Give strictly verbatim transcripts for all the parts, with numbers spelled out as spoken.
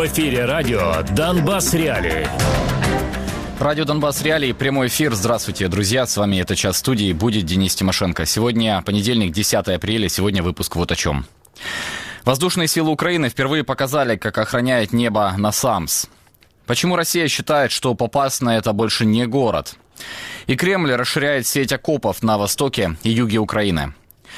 эфире радио «Донбасс Реалии». Радио «Донбасс Реалии», прямой эфир. Здравствуйте, друзья. С вами это час студии. Будет Денис Тимошенко. Сегодня понедельник, десятое апреля. Сегодня выпуск вот о чем. Воздушные силы Украины впервые показали, как охраняет небо Насамс. Почему Россия считает, что Попасная – это больше не город? И Кремль расширяет сеть окопов на востоке и юге Украины.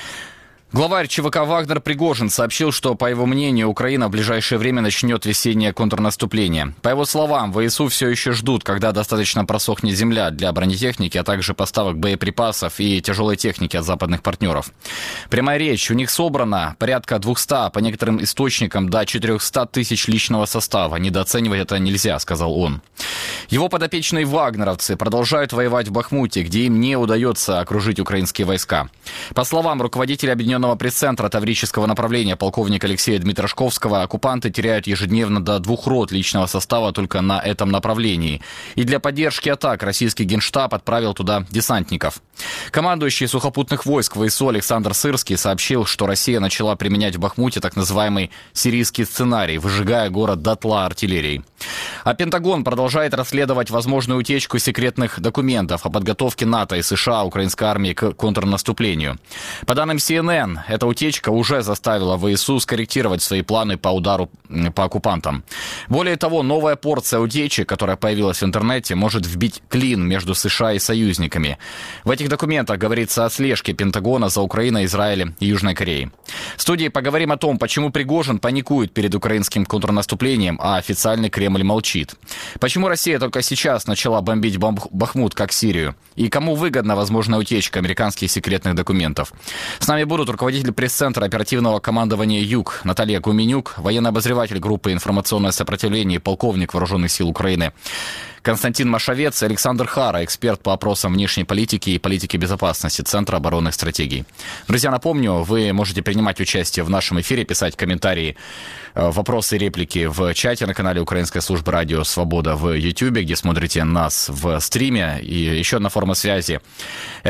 Главарь ЧВК «Вагнер» Пригожин сообщил, что, по его мнению, Украина в ближайшее время начнет весеннее контрнаступление. По его словам, ВСУ все еще ждут, когда достаточно просохнет земля для бронетехники, а также поставок боеприпасов и тяжелой техники от западных партнеров. Прямая речь, у них собрано порядка двухсот, по некоторым источникам, до четырехсот тысяч личного состава. Недооценивать это нельзя, сказал он. Его подопечные вагнеровцы продолжают воевать в Бахмуте, где им не удается окружить украинские войска. По словам руководителя Объединенного пресс-центра Таврического направления полковника Алексея Дмитрошковского, оккупанты теряют ежедневно до двух рот личного состава только на этом направлении. И для поддержки атак российский Генштаб отправил туда десантников. Командующий сухопутных войск ВСУ Александр Сырский сообщил, что Россия начала применять в Бахмуте так называемый сирийский сценарий, выжигая город дотла артиллерией. А Пентагон продолжает расследовать возможную утечку секретных документов о подготовке НАТО и США украинской армии к контрнаступлению. По данным Си Эн Эн, эта утечка уже заставила ВСУ скорректировать свои планы по удару по оккупантам. Более того, новая порция утечек, которая появилась в интернете, может вбить клин между США и союзниками. В этих документах говорится о слежке Пентагона за Украиной, Израилем и Южной Кореей. В студии поговорим о том, почему Пригожин паникует перед украинским контрнаступлением, а официальный Кремль молчит. Почему Россия только сейчас начала бомбить Бахмут, как Сирию? И кому выгодна возможная утечка американских секретных документов? С нами будут руководитель пресс-центра оперативного командования «Юг» Наталья Гуменюк, военный обозреватель группы «Информационное сопротивление» и полковник Вооруженных сил Украины Константин Машовец и Александр Хара, эксперт по опросам внешней политики и политики безопасности Центра оборонных стратегий. Друзья, напомню, вы можете принимать участие в нашем эфире, писать комментарии, вопросы и реплики в чате на канале Украинской службы радио «Свобода» в Ютьюбе, где смотрите нас в стриме. И еще одна форма связи –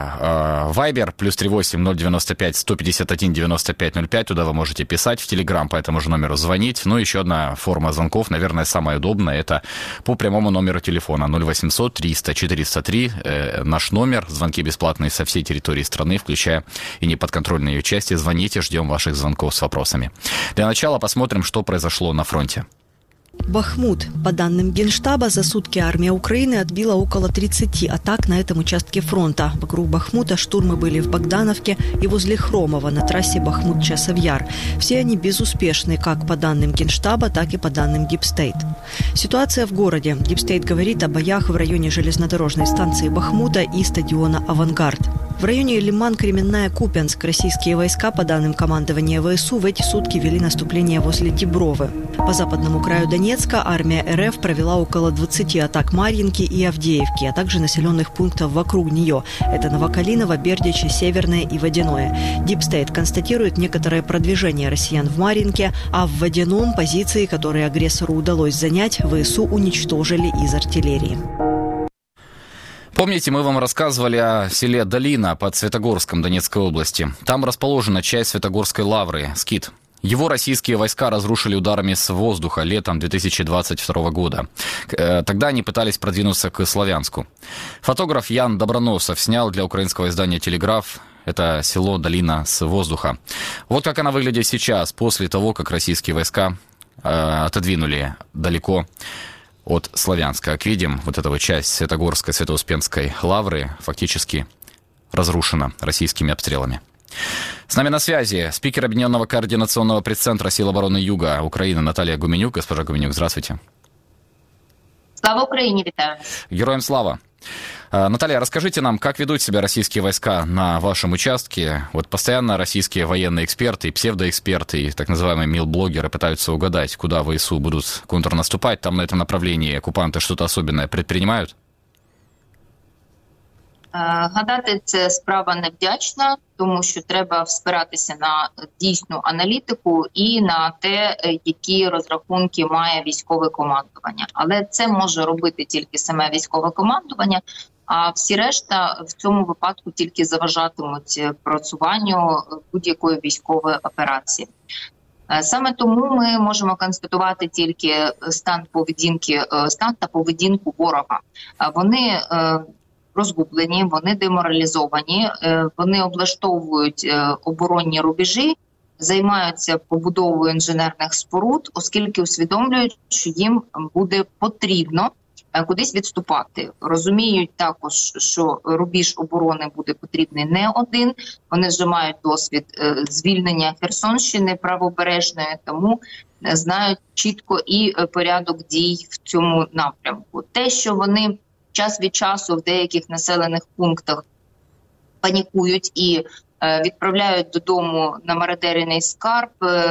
это Viber, плюс три восемь ноль девяносто пять сто пятьдесят один девяносто пять ноль пять. Туда вы можете писать, в Телеграм по этому же номеру звонить. Ну, еще одна форма звонков, наверное, самая удобная – это по прямому номеру номеру телефона ноль восемьсот триста четыреста три, э, наш номер, звонки бесплатные со всей территории страны, включая и неподконтрольные ее части. Звоните, ждем ваших звонков с вопросами. Для начала посмотрим, что произошло на фронте. Бахмут. По данным Генштаба, за сутки армия Украины отбила около тридцати атак на этом участке фронта. Вокруг Бахмута штурмы были в Богдановке и возле Хромова на трассе Бахмут-Часов-Яр. Все они безуспешны как по данным Генштаба, так и по данным Дипстейт. Ситуация в городе. Дипстейт говорит о боях в районе железнодорожной станции Бахмута и стадиона «Авангард». В районе Лиман-Кременная-Купянск российские войска, по данным командования ВСУ, в эти сутки вели наступление возле Дибровы. По западному краю Донецка армия эр эф провела около двадцати атак Марьинки и Авдеевки, а также населенных пунктов вокруг нее. Это Новокалиново, Бердичи, Северное и Водяное. Дипстейт констатирует некоторое продвижение россиян в Марьинке, а в Водяном позиции, которые агрессору удалось занять, ВСУ уничтожили из артиллерии. Помните, мы вам рассказывали о селе Долина под Светогорском Донецкой области. Там расположена часть Святогорской лавры, скит. Его российские войска разрушили ударами с воздуха летом две тысячи двадцать второго года. Тогда они пытались продвинуться к Славянску. Фотограф Ян Доброносов снял для украинского издания «Телеграф» это село Долина с воздуха. Вот как она выглядит сейчас, после того, как российские войска э, отодвинули далеко от Славянска. Как видим, вот эта вот часть Святогорской, Свято-Успенской лавры фактически разрушена российскими обстрелами. С нами на связи спикер Объединенного координационного пресс-центра сил обороны Юга Украины Наталья Гуменюк. Госпожа Гуменюк, здравствуйте. Слава Украине, витаю. Героям слава. Наталья, расскажите нам, как ведут себя российские войска на вашем участке? Вот постоянно российские военные эксперты, псевдоэксперты и так называемые мил-блогеры пытаются угадать, куда ВСУ будут контрнаступать. Там на этом направлении оккупанты что-то особенное предпринимают? Гадати – це справа невдячна, тому що треба спиратися на дійсну аналітику і на те, які розрахунки має військове командування. Але це може робити тільки саме військове командування, а всі решта в цьому випадку тільки заважатимуть просуванню будь-якої військової операції. Саме тому ми можемо констатувати тільки стан поведінки, стан та поведінку ворога. Вони розгублені, вони деморалізовані, вони облаштовують оборонні рубежі, займаються побудовою інженерних споруд, оскільки усвідомлюють, що їм буде потрібно кудись відступати. Розуміють також, що рубіж оборони буде потрібний не один. Вони вже мають досвід звільнення Херсонщини правобережної, тому знають чітко і порядок дій в цьому напрямку. Те, що вони час від часу в деяких населених пунктах панікують і відправляють додому намародерений скарб,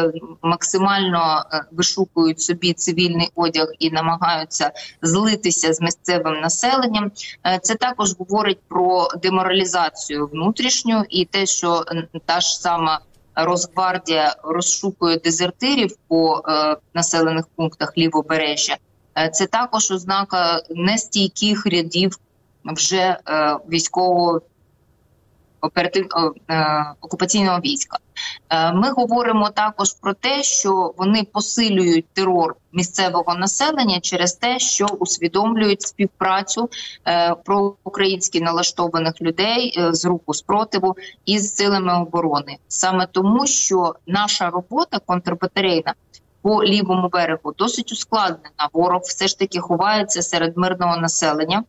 максимально вишукують собі цивільний одяг і намагаються злитися з місцевим населенням. Це також говорить про деморалізацію внутрішню і те, що та ж сама Росгвардія розшукує дезертирів по населених пунктах Лівобережжя. Це також ознака нестійких рядів вже військового оператив... окупаційного війська. Ми говоримо також про те, що вони посилюють терор місцевого населення через те, що усвідомлюють співпрацю проукраїнськи налаштованих людей з руху спротиву із силами оборони. Саме тому, що наша робота контрбатарейна по лівому берегу досить ускладнена. Ворог все ж таки ховається серед мирного населення.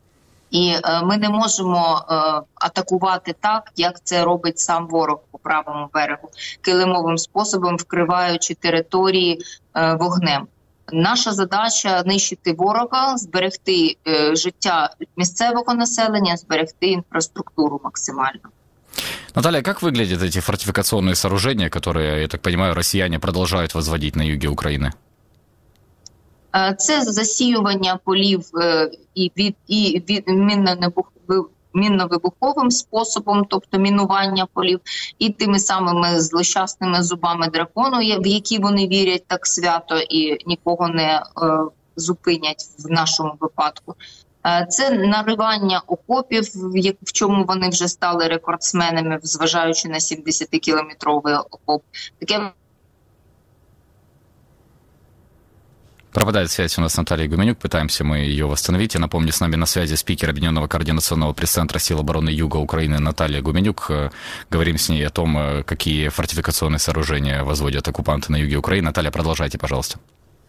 І е, ми не можемо е, атакувати так, як це робить сам ворог по правому берегу, килимовим способом вкриваючи території е, вогнем. Наша задача – нищити ворога, зберегти е, життя місцевого населення, зберегти інфраструктуру максимально. Наталья, как выглядят эти фортификационные сооружения, которые, я так понимаю, россияне продолжают возводить на юге Украины? Це засіювання полів і від і від мінно-вибуховим способом, тобто мінування полів, і тими самими злощасними зубами дракону, в які вони вірять так свято і нікого не е, зупинять в нашому випадку. Це наривання окопів, в чому вони вже стали рекордсменами, зважаючи на сімдесятикілометровий окоп. Таке Пропадает связь у нас с Натальей Гуменюк, пытаемся мы ее восстановить. Я напомню, с нами на связи спикер Объединенного координационного пресс-центра сил обороны Юга Украины Наталья Гуменюк. Говорим с ней о том, какие фортификационные сооружения возводят оккупанты на юге Украины. Наталья, продолжайте, пожалуйста.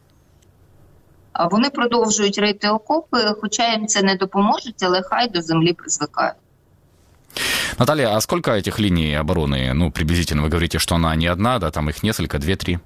Вони продовжують рити окопи, хоча їм це не допоможе, але хай до землі звикають. Наталья, а сколько этих линий обороны? Ну, приблизительно, вы говорите, что она не одна, да, там их несколько, две-три.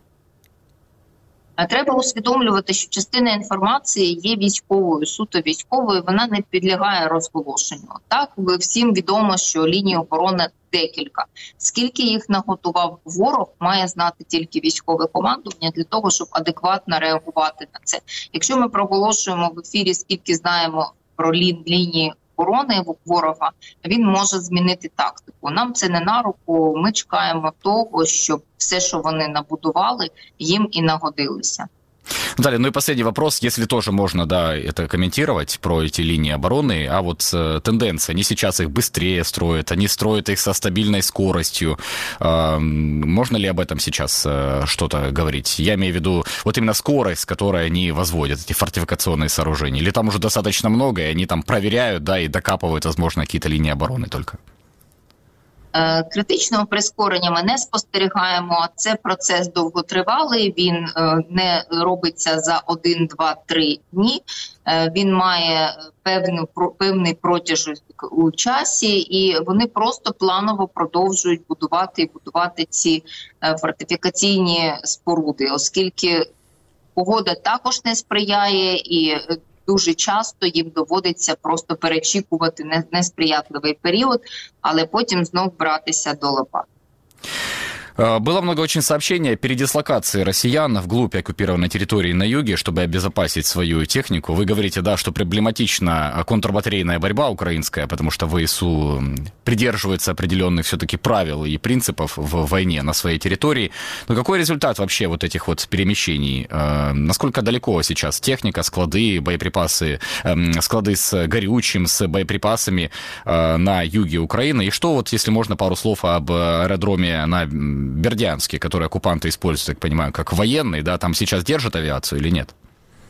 Треба усвідомлювати, що частина інформації є військовою, суто військовою, вона не підлягає розголошенню. Так, всім відомо, що лінії оборони декілька. Скільки їх наготував ворог, має знати тільки військове командування для того, щоб адекватно реагувати на це. Якщо ми проголошуємо в ефірі, скільки знаємо про лінії оборони ворога, він може змінити тактику. Нам це не на руку, ми чекаємо того, щоб все, що вони набудували, їм і нагодилося. Наталья, ну и последний вопрос, если тоже можно, да, это комментировать про эти линии обороны, а вот э, тенденция, они сейчас их быстрее строят, они строят их со стабильной скоростью, э, можно ли об этом сейчас э, что-то говорить? Я имею в виду вот именно скорость, с которой они возводят эти фортификационные сооружения, или там уже достаточно много, и они там проверяют, да, и докапывают, возможно, какие-то линии обороны только? Критичного прискорення ми не спостерігаємо. Це процес довготривалий, він не робиться за один, два, три дні. Він має певну, певний протяжок у часі, і вони просто планово продовжують будувати і будувати ці фортифікаційні споруди, оскільки погода також не сприяє і дуже часто їм доводиться просто перечікувати несприятливий період, але потім знов братися до лопат. Было много очень сообщений о передислокации россиян вглубь оккупированной территории на юге, чтобы обезопасить свою технику. Вы говорите, да, что проблематична контрбатарейная борьба украинская, потому что ВСУ придерживается определенных все-таки правил и принципов в войне на своей территории. Но какой результат вообще вот этих вот перемещений? Насколько далеко сейчас техника, склады, боеприпасы, склады с горючим, с боеприпасами на юге Украины? И что вот, если можно, пару слов об аэродроме на Бердянске, который оккупанты используют, так понимаю, как военный, да, там сейчас держат авиацию или нет?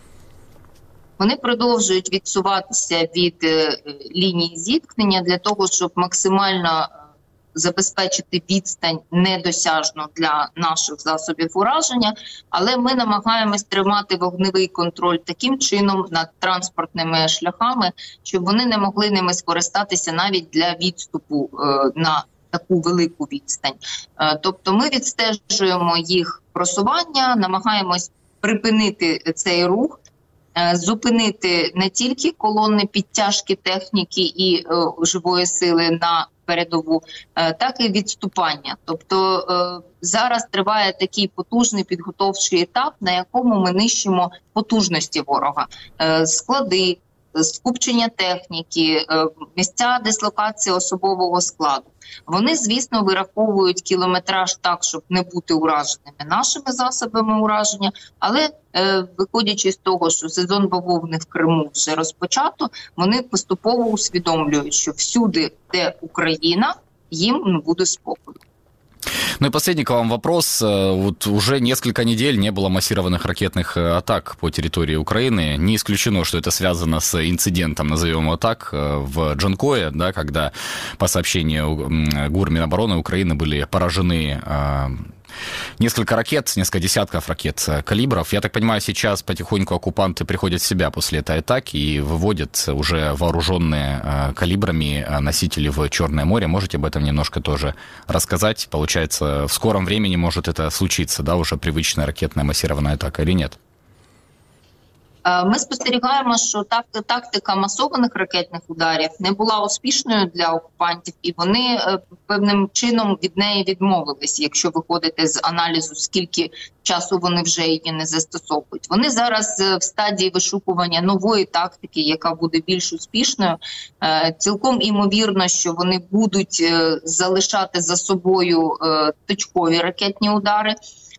Вони продовжують відсуватися від лінії зіткнення для того, щоб максимально забезпечити відстань недосяжну для наших засобів ураження, але ми намагаємось тримати вогневий контроль таким чином над транспортними шляхами, щоб вони не могли ними скористатися навіть для відступу е, на таку велику відстань. Е, тобто ми відстежуємо їх просування, намагаємось припинити цей рух, зупинити не тільки колони підтяжки техніки і е, живої сили на передову, е, так і відступання. Тобто е, зараз триває такий потужний підготовчий етап, на якому ми нищимо потужності ворога. Е, склади, скупчення техніки, е, місця дислокації особового складу. Вони, звісно, вираховують кілометраж так, щоб не бути ураженими нашими засобами ураження, але е, виходячи з того, що сезон бавовни в Криму вже розпочато, вони поступово усвідомлюють, що всюди, де Україна, їм не буде спокою. Ну и последний к вам вопрос. Вот уже несколько недель не было массированных ракетных атак по территории Украины. Не исключено, что это связано с инцидентом, назовем его так, в Джанкое, да, когда, по сообщению ГУР Минобороны Украины, были поражены несколько ракет, несколько десятков ракет калибров. Я так понимаю, сейчас потихоньку оккупанты приходят в себя после этой атаки и выводят уже вооруженные калибрами носители в Черное море. Можете об этом немножко тоже рассказать? Получается, в скором времени может это случиться, да, уже привычная ракетная массированная атака или нет? Ми спостерігаємо, що тактика масованих ракетних ударів не була успішною для окупантів, і вони певним чином від неї відмовились, якщо виходити з аналізу, скільки часу вони вже її не застосовують. Вони зараз в стадії вишукування нової тактики, яка буде більш успішною. Цілком імовірно, що вони будуть залишати за собою точкові ракетні удари,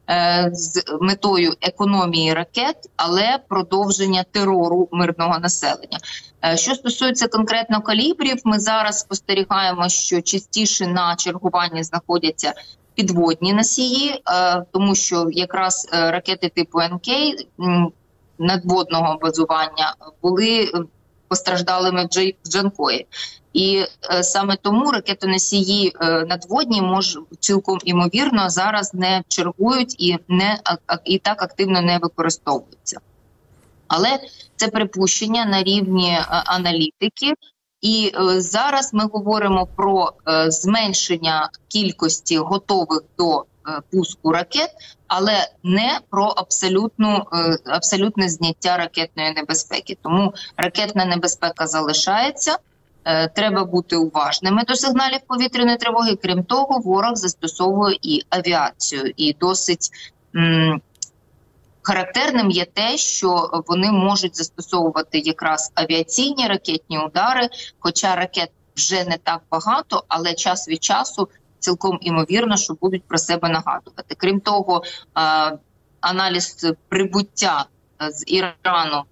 з метою економії ракет, але продовження терору мирного населення. Що стосується конкретно калібрів, ми зараз спостерігаємо, що частіше на чергуванні знаходяться підводні носії, тому що якраз ракети типу ен кей надводного базування були постраждалими в Джанкої. І е, саме тому ракетоносії е, надводні може цілком імовірно зараз не чергують і не а, і так активно не використовуються. Але це припущення на рівні е, аналітики. І е, зараз ми говоримо про е, зменшення кількості готових до е, пуску ракет, але не про абсолютну, е, абсолютне зняття ракетної небезпеки. Тому ракетна небезпека залишається. Треба бути уважними до сигналів повітряної тривоги. Крім того, ворог застосовує і авіацію. І досить м, характерним є те, що вони можуть застосовувати якраз авіаційні ракетні удари, хоча ракет вже не так багато, але час від часу цілком імовірно, що будуть про себе нагадувати. Крім того, а, аналіз прибуття з Ірану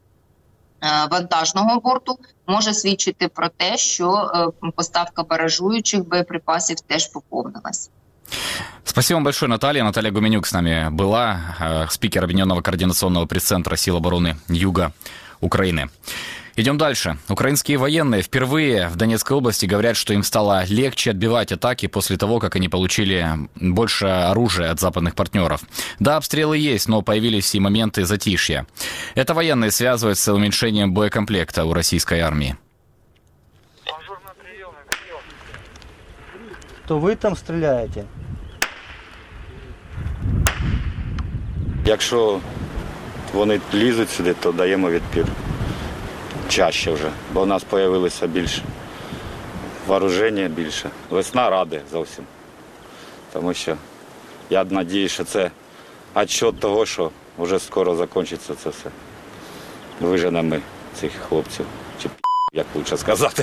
вантажного борту може свідчити про те, що поставка баражуючих боєприпасів теж поповнилась. Спасибо вам большое, Наталья. Наталья Гуменюк с нами была, спикер Объединенного координационного пресс-центра Сил обороны Юга Украины. Идем дальше. Украинские военные впервые в Донецкой области говорят, что им стало легче отбивать атаки после того, как они получили больше оружия от западных партнеров. Да, обстрелы есть, но появились и моменты затишья. Это военные связывают с уменьшением боекомплекта у российской армии. То ви там стріляєте? Якщо вони лізуть сюди, то даємо відпір. Чаще вже, бо в нас з'явилося більше вооруження, більше. Весна ради зовсім. Тому що я сподіваюся, що це відчот того, що вже скоро закінчиться це все. Виженемо ми цих хлопців, чи п***, як краще сказати.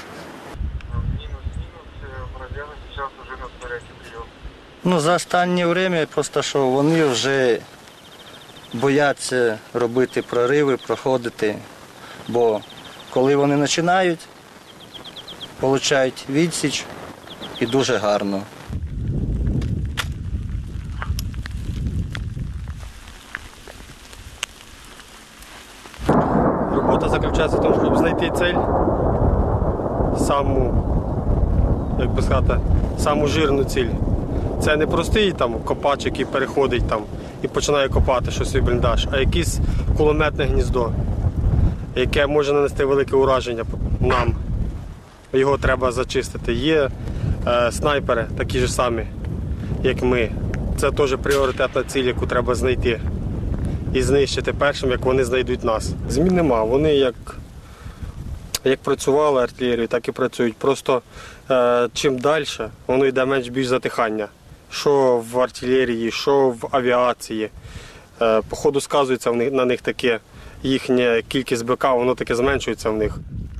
Ну, за останнє час просто що вони вже бояться робити прориви, проходити. Бо коли вони починають, отримують відсіч і дуже гарно. заключається в тому, щоб знайти цель, саму, як би сказати, саму жирну ціль. Це не простий там копач, який переходить там і починає копати щось свій бліндаж, а якесь кулеметне гніздо, яке може нанести велике ураження нам. Його треба зачистити. Є е, снайпери такі ж самі, як ми. Це теж пріоритетна ціль, яку треба знайти і знищити першим, як вони знайдуть нас. Змін нема. Вони як, як працювали артилерією, так і працюють. Просто е, чим далі, воно йде менш-більш затихання. Що в артилерії, що в авіації. Е, по ходу сказується в них, на них таке, їхня кількість БК, воно таке зменшується в них.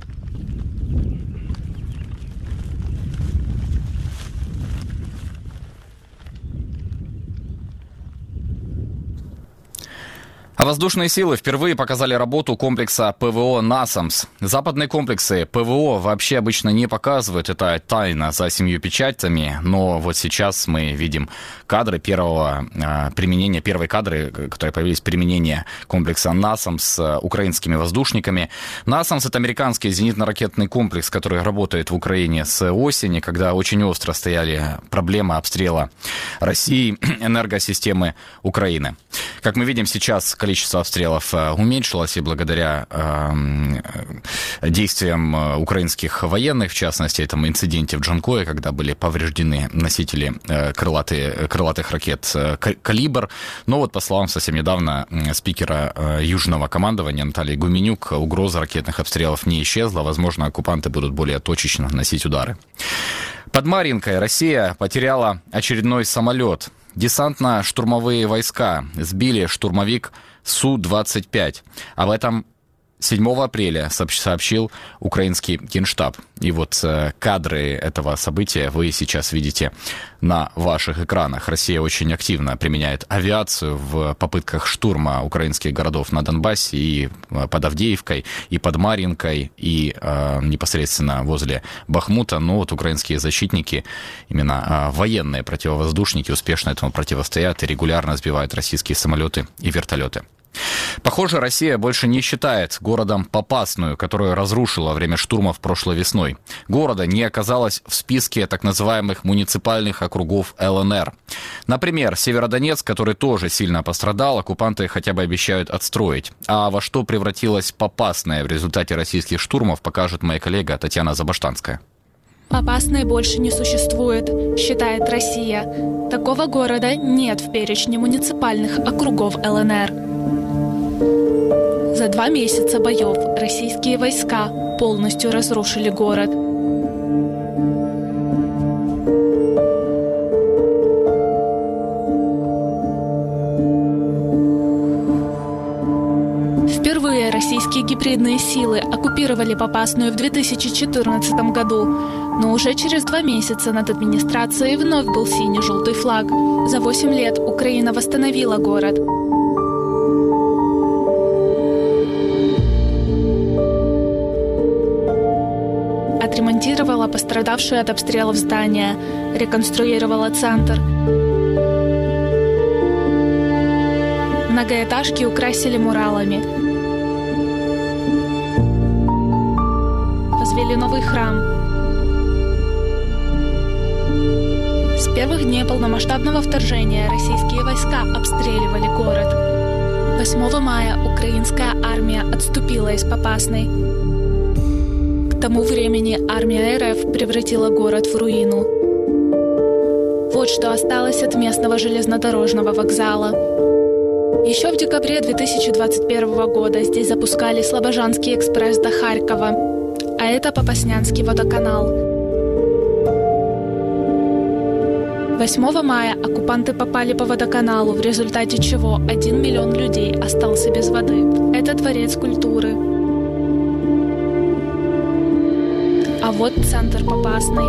А воздушные силы впервые показали работу комплекса ПВО «Насамс». Западные комплексы ПВО вообще обычно не показывают, это тайна за семью печатями, но вот сейчас мы видим кадры первого э, применения, первые кадры, которые появились, применения комплекса «Насамс» с украинскими воздушниками. «Насамс» — это американский зенитно-ракетный комплекс, который работает в Украине с осени, когда очень остро стояли проблемы обстрела России энергосистемы Украины. Как мы видим, сейчас количество обстрелов уменьшилось, и благодаря э, действиям украинских военных, в частности, этому инциденте в Джанкое, когда были повреждены носители э, крылатые, крылатых ракет э, «Калибр». Но вот, по словам совсем недавно спикера э, Южного командования Натальи Гуменюк, угроза ракетных обстрелов не исчезла. Возможно, оккупанты будут более точечно наносить удары. Под Марьинкой Россия потеряла очередной самолет. Десантно-штурмовые войска сбили штурмовик Су двадцать пять. Об этом седьмого апреля сообщил украинский Генштаб. И вот кадры этого события вы сейчас видите на ваших экранах. Россия очень активно применяет авиацию в попытках штурма украинских городов на Донбассе, и под Авдеевкой, и под Марьинкой, и э, непосредственно возле Бахмута. Но вот украинские защитники, именно э, военные противовоздушники, успешно этому противостоят и регулярно сбивают российские самолеты и вертолеты. Похоже, Россия больше не считает городом Попасную, которую разрушила во время штурмов прошлой весной. Города не оказалось в списке так называемых муниципальных округов ЛНР. Например, Северодонецк, который тоже сильно пострадал, оккупанты хотя бы обещают отстроить. А во что превратилась Попасная в результате российских штурмов, покажет моя коллега Татьяна Забаштанская. Попасной больше не существует, считает Россия. Такого города нет в перечне муниципальных округов ЛНР. За два месяца боев российские войска полностью разрушили город. Впервые российские гибридные силы оккупировали Попасную в две тысячи четырнадцатом году, но уже через два месяца над администрацией вновь был сине-желтый флаг. За восемь лет Украина восстановила город. Отремонтировала пострадавшие от обстрелов здания, реконструировала центр. Многоэтажки украсили муралами. Возвели новый храм. С первых дней полномасштабного вторжения российские войска обстреливали город. восьмого мая украинская армия отступила из Попасной. К тому времени армия РФ превратила город в руину. Вот что осталось от местного железнодорожного вокзала. Еще в декабре две тысячи двадцать первого года здесь запускали Слобожанский экспресс до Харькова, а это Попаснянский водоканал. восьмого мая оккупанты попали по водоканалу, в результате чего один миллион людей остался без воды. Это дворец культуры. А вот центр Попасной.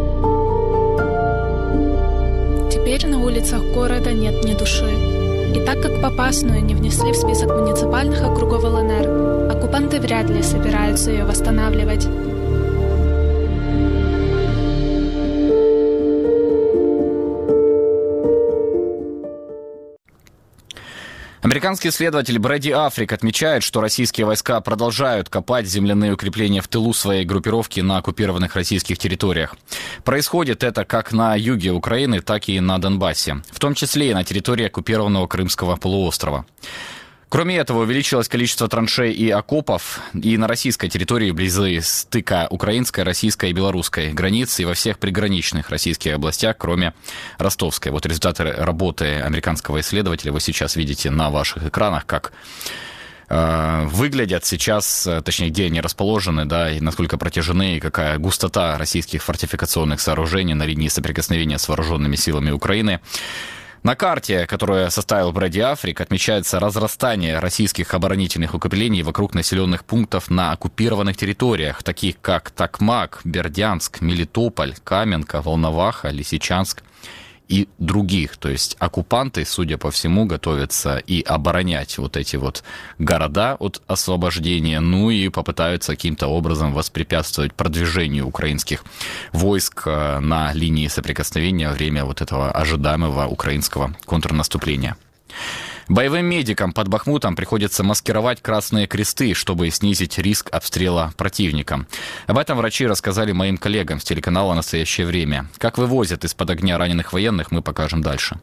Теперь на улицах города нет ни души. И так как Попасную не внесли в список муниципальных округов ЛНР, оккупанты вряд ли собираются ее восстанавливать. Американский исследователь Брэди Африк отмечает, что российские войска продолжают копать земляные укрепления в тылу своей группировки на оккупированных российских территориях. Происходит это как на юге Украины, так и на Донбассе, в том числе и на территории оккупированного Крымского полуострова. Кроме этого, увеличилось количество траншей и окопов и на российской территории вблизи стыка украинской, российской и белорусской границ и во всех приграничных российских областях, кроме Ростовской. Вот результаты работы американского исследователя вы сейчас видите на ваших экранах, как э, выглядят сейчас, точнее, где они расположены, да, и насколько протяжены, и какая густота российских фортификационных сооружений на линии соприкосновения с вооруженными силами Украины. На карте, которую составил Брэди Африк, отмечается разрастание российских оборонительных укреплений вокруг населенных пунктов на оккупированных территориях, таких как Токмак, Бердянск, Мелитополь, Каменка, Волноваха, Лисичанск и других. То есть оккупанты, судя по всему, готовятся и оборонять вот эти вот города от освобождения, ну и попытаются каким-то образом воспрепятствовать продвижению украинских войск на линии соприкосновения во время вот этого ожидаемого украинского контрнаступления. Боевым медикам под Бахмутом приходится маскировать красные кресты, чтобы снизить риск обстрела противника. Об этом врачи рассказали моим коллегам с телеканала «Настоящее время». Как вывозят из-под огня раненых военных, мы покажем дальше.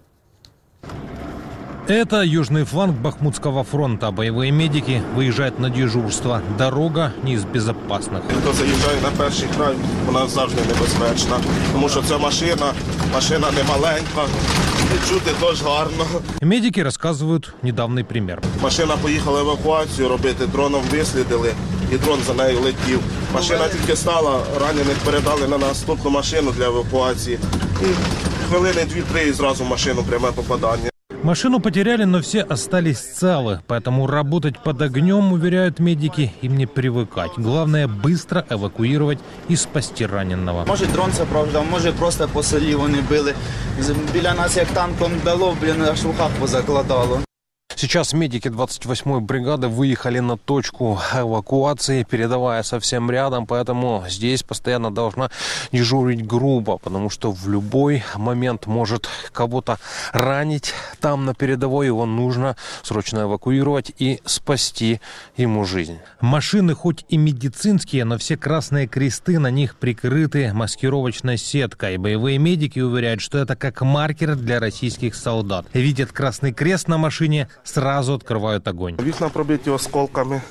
Это южный фланг Бахмутского фронта. Боевые медики выезжают на дежурство. Дорога не из безопасных. Хто заїжджає на перший край, вона завжди небезпечна. Тому що ця машина, машина не маленька, і чути теж гарно. Медики рассказывают недавний пример. Машина поїхала евакуацію робити, дроном вислідили, і дрон за нею летів. Машина тільки стала, ранених передали на наступну машину для евакуації. І хвилини дві-три і зразу в машину пряме попадання. Машину потеряли, но все остались целы. Поэтому работать под огнем, уверяют медики, им не привыкать. Главное быстро эвакуировать и спасти раненого. Може дрон це правда, може просто по селі вони били. Біля нас як танком дало, блін, аж в ухах позакладало. Сейчас медики двадцать восьмой бригады выехали на точку эвакуации, передовая совсем рядом, поэтому здесь постоянно должна дежурить группа, потому что в любой момент может кого-то ранить там на передовой, его нужно срочно эвакуировать и спасти ему жизнь. Машины хоть и медицинские, но все красные кресты на них прикрыты маскировочной сеткой. Боевые медики уверяют, что это как маркер для российских солдат. Видят красный крест на машине, сразу открывают огонь. Вікна пробиті осколками.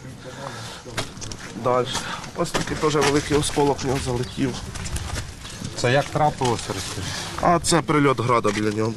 Далі. Ось такий теж великий осколок в нього залетів. Це як трапилося, розкажи? А це прильот града біля нього.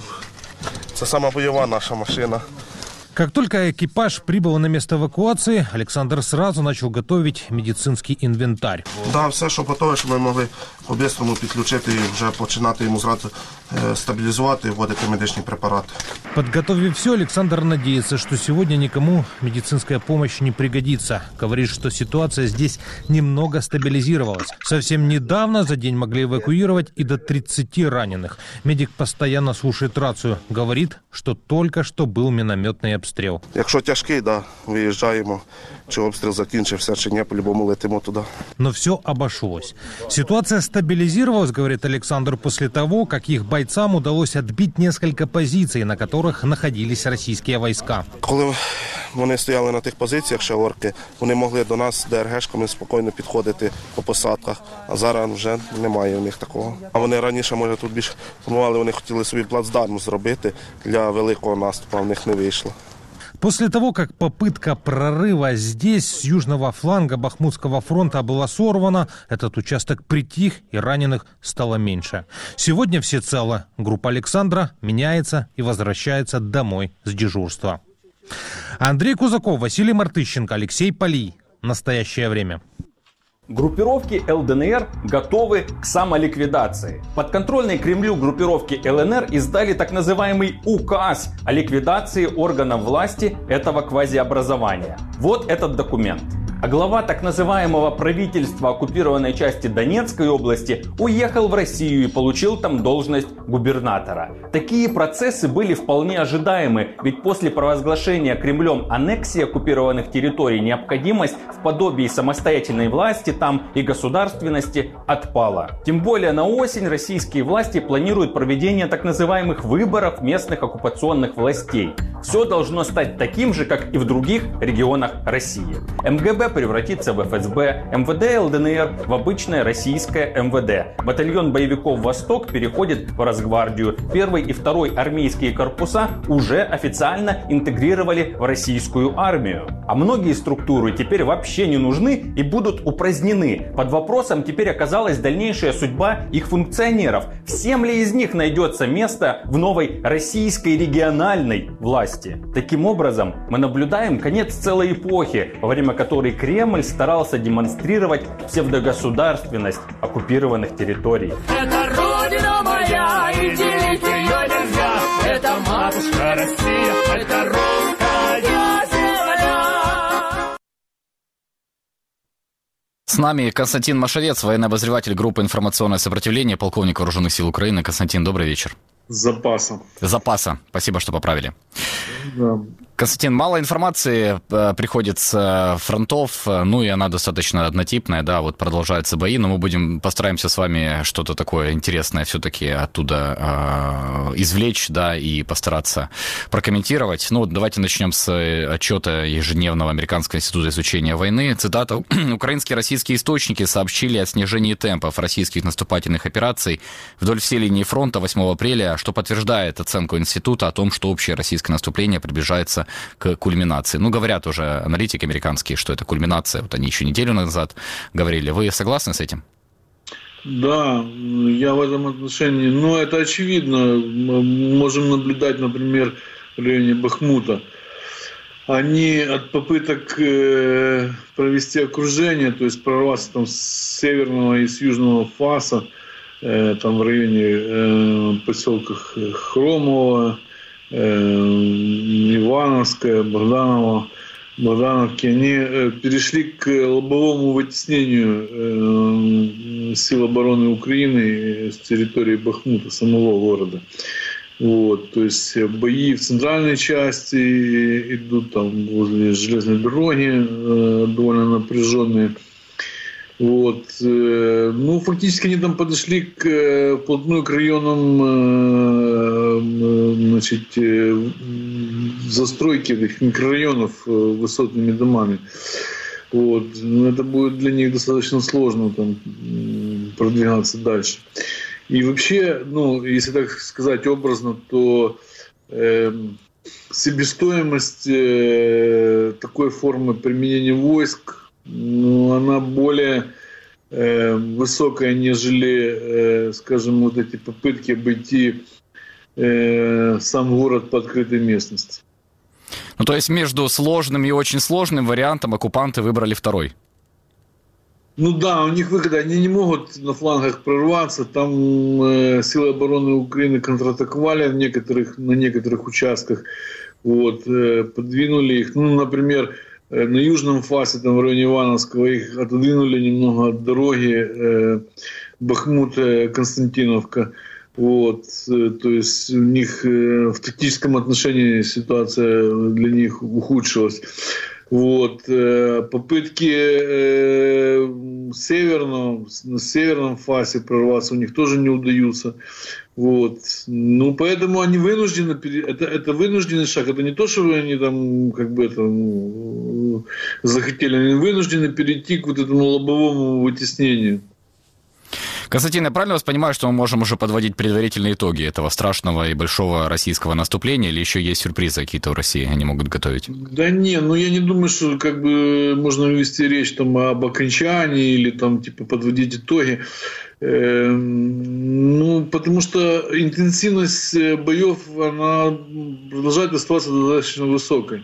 Це сама бойова наша машина. Как только экипаж прибыл на место эвакуации, Александр сразу начал готовить медицинский инвентарь. Да, все, що готове, щоб ми могли по-бистрому підключити і вже починати йому зразу стабілізувати і вводити медичні препарати. Подготовив все, Александр надеется, что сегодня никому медицинская помощь не пригодится. Говорит, что ситуация здесь немного стабилизировалась. Совсем недавно за день могли эвакуировать и до тридцати раненых. Медик постоянно слушает рацию. Говорит, что только что был минометный обстрел. Якщо тяжкий, да, виїжджаємо. Чи обстріл закінчився, чи ні, по-любому летимо туди. Но все обошлось. Ситуация стабилизировалась, говорит Александр, после того, как их бойцам удалось отбить несколько позиций, на которых находились российские войска. Коли вони стояли на тих позиціях, ще орки, вони могли до нас ДРГшками спокійно підходити по посадках, а зараз вже немає у них такого. А вони раніше, може, тут більше планували, вони хотіли собі плацдарм зробити для великого наступу, а в них не вийшло. После того, как попытка прорыва здесь, с южного фланга Бахмутского фронта, была сорвана, этот участок притих и раненых стало меньше. Сегодня все целы. Группа Александра меняется и возвращается домой с дежурства. Андрей Кузаков, Василий Мартыщенко, Алексей Полий. Настоящее время. Группировки ЛДНР готовы к самоликвидации. Подконтрольные Кремлю группировки ЛНР издали так называемый указ о ликвидации органов власти этого квазиобразования. Вот этот документ. А глава так называемого правительства оккупированной части Донецкой области уехал в Россию и получил там должность губернатора. Такие процессы были вполне ожидаемы, ведь после провозглашения Кремлем аннексии оккупированных территорий необходимость в подобии самостоятельной власти там и государственности отпала. Тем более на осень российские власти планируют проведение так называемых выборов местных оккупационных властей. Все должно стать таким же, как и в других регионах России. МГБ превратится в ФСБ, МВД ЛДНР в обычное российское МВД. Батальон боевиков «Восток» переходит в Росгвардию. Первый и второй армейские корпуса уже официально интегрировали в российскую армию. А многие структуры теперь вообще не нужны и будут упразднены. Под вопросом теперь оказалась дальнейшая судьба их функционеров. Всем ли из них найдется место в новой российской региональной власти? Таким образом, мы наблюдаем конец целой эпохи, во время которой Кремль старался демонстрировать псевдогосударственность оккупированных территорий. Это родина моя, и делить ее нельзя. Это матушка Россия, это русская земля. С нами Константин Машовец, военный обозреватель группы «Информационное сопротивление», полковник Вооруженных сил Украины. Константин, добрый вечер. С запасом. Запаса. Спасибо, что поправили. Да. Константин, мало информации э, приходит с э, фронтов, э, ну и она достаточно однотипная, да, вот продолжаются бои, но мы будем, постараемся с вами что-то такое интересное все-таки оттуда э, извлечь, да, и постараться прокомментировать. Ну вот давайте начнем с отчета ежедневного Американского института изучения войны. Цитата. «Украинские и российские источники сообщили о снижении темпов российских наступательных операций вдоль всей линии фронта восьмого апреля, что подтверждает оценку института о том, что общее российское наступление приближается к кульминации». Ну, говорят уже аналитики американские, что это кульминация. Вот они еще неделю назад говорили. Вы согласны с этим? Да, я в этом отношении... Ну, это очевидно. Мы можем наблюдать, например, в районе Бахмута. Они от попыток провести окружение, то есть прорваться там с северного и с южного фаса, там в районе поселках Хромово, Ивановская, Богданова, Богдановки, они перешли к лобовому вытеснению сил обороны Украины с территории Бахмута, самого города. Вот, то есть бои в центральной части идут там возле железной дороги, довольно напряженные. Вот. Ну, фактически они там подошли к вплотную к районам, значит, застройки этих микрорайонов высотными домами. Вот. Но это будет для них достаточно сложно там продвигаться дальше. И вообще, ну, если так сказать образно, то э, себестоимость э, такой формы применения войск, ну, она более э, высокая, нежели, э, скажем, вот эти попытки обойти э, сам город по открытой местности. Ну, то есть между сложным и очень сложным вариантом оккупанты выбрали второй. Ну да, у них выхода, они не могут на флангах прорваться, там э, силы обороны Украины контратаковали в некоторых, на некоторых участках, вот, э, подвинули их, ну, например, э, на южном фасе, там в районе Ивановского, их отодвинули немного от дороги э, Бахмут-Константиновка, вот, э, то есть у них э, в тактическом отношении ситуация для них ухудшилась. Вот, попытки э, северного, на северном фасе прорваться у них тоже не удаются. Вот. Ну, поэтому они вынуждены, это, это вынужденный шаг, это не то, что они там как бы это, ну, захотели, они вынуждены перейти к вот этому лобовому вытеснению. Константин, я правильно вас понимаю, что мы можем уже подводить предварительные итоги этого страшного и большого российского наступления, или еще есть сюрпризы какие-то в России, они могут готовить? Да не, ну я не думаю, что как бы можно вести речь там об окончании или там типа подводить итоги. Э, ну, потому что интенсивность боев, она продолжает оставаться достаточно высокой.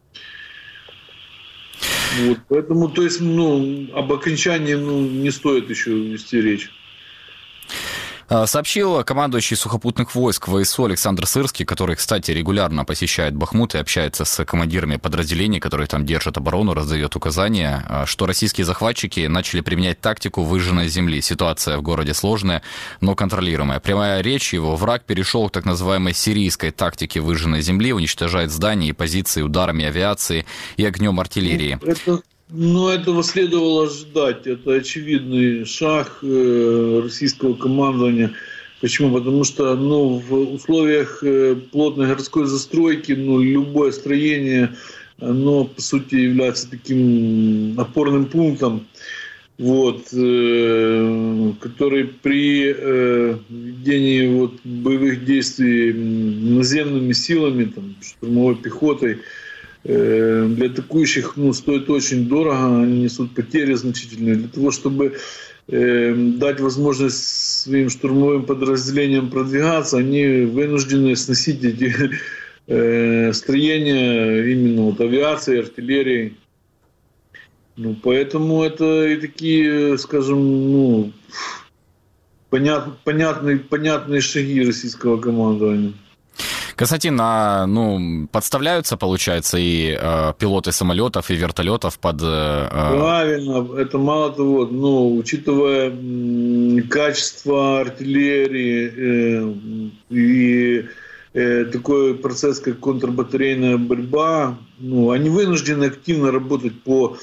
Вот, поэтому, то есть, ну, об окончании, ну, не стоит еще вести речь. Сообщил командующий сухопутных войск ВСУ Александр Сырский, который, кстати, регулярно посещает Бахмут и общается с командирами подразделений, которые там держат оборону, раздает указания, что российские захватчики начали применять тактику выжженной земли. Ситуация в городе сложная, но контролируемая. Прямая речь его: враг перешел к так называемой сирийской тактике выжженной земли, уничтожает здания и позиции ударами авиации и огнем артиллерии. Это... Ну, этого следовало ожидать. Это очевидный шаг э, российского командования, Почему? Потому что ну, в условиях плотной городской застройки ну, любое строение, оно, по сути, является таким опорным пунктом, вот, э, который при э, ведении вот, боевых действий наземными силами, там, штурмовой пехотой, э, для атакующих ну, стоит очень дорого, они несут потери значительные. Для того, чтобы э, дать возможность своим штурмовым подразделениям продвигаться, они вынуждены сносить эти э, строения именно вот, авиации, артиллерии. Ну, поэтому это и такие, скажем, ну, понят, понятные, понятные шаги российского командования. Константин, а, ну, подставляются, получается, и э, пилоты самолетов, и вертолетов под... Э, Правильно, это мало того, ну, учитывая м, качество артиллерии э, и э, такой процесс, как контрбатарейная борьба, ну, они вынуждены активно работать по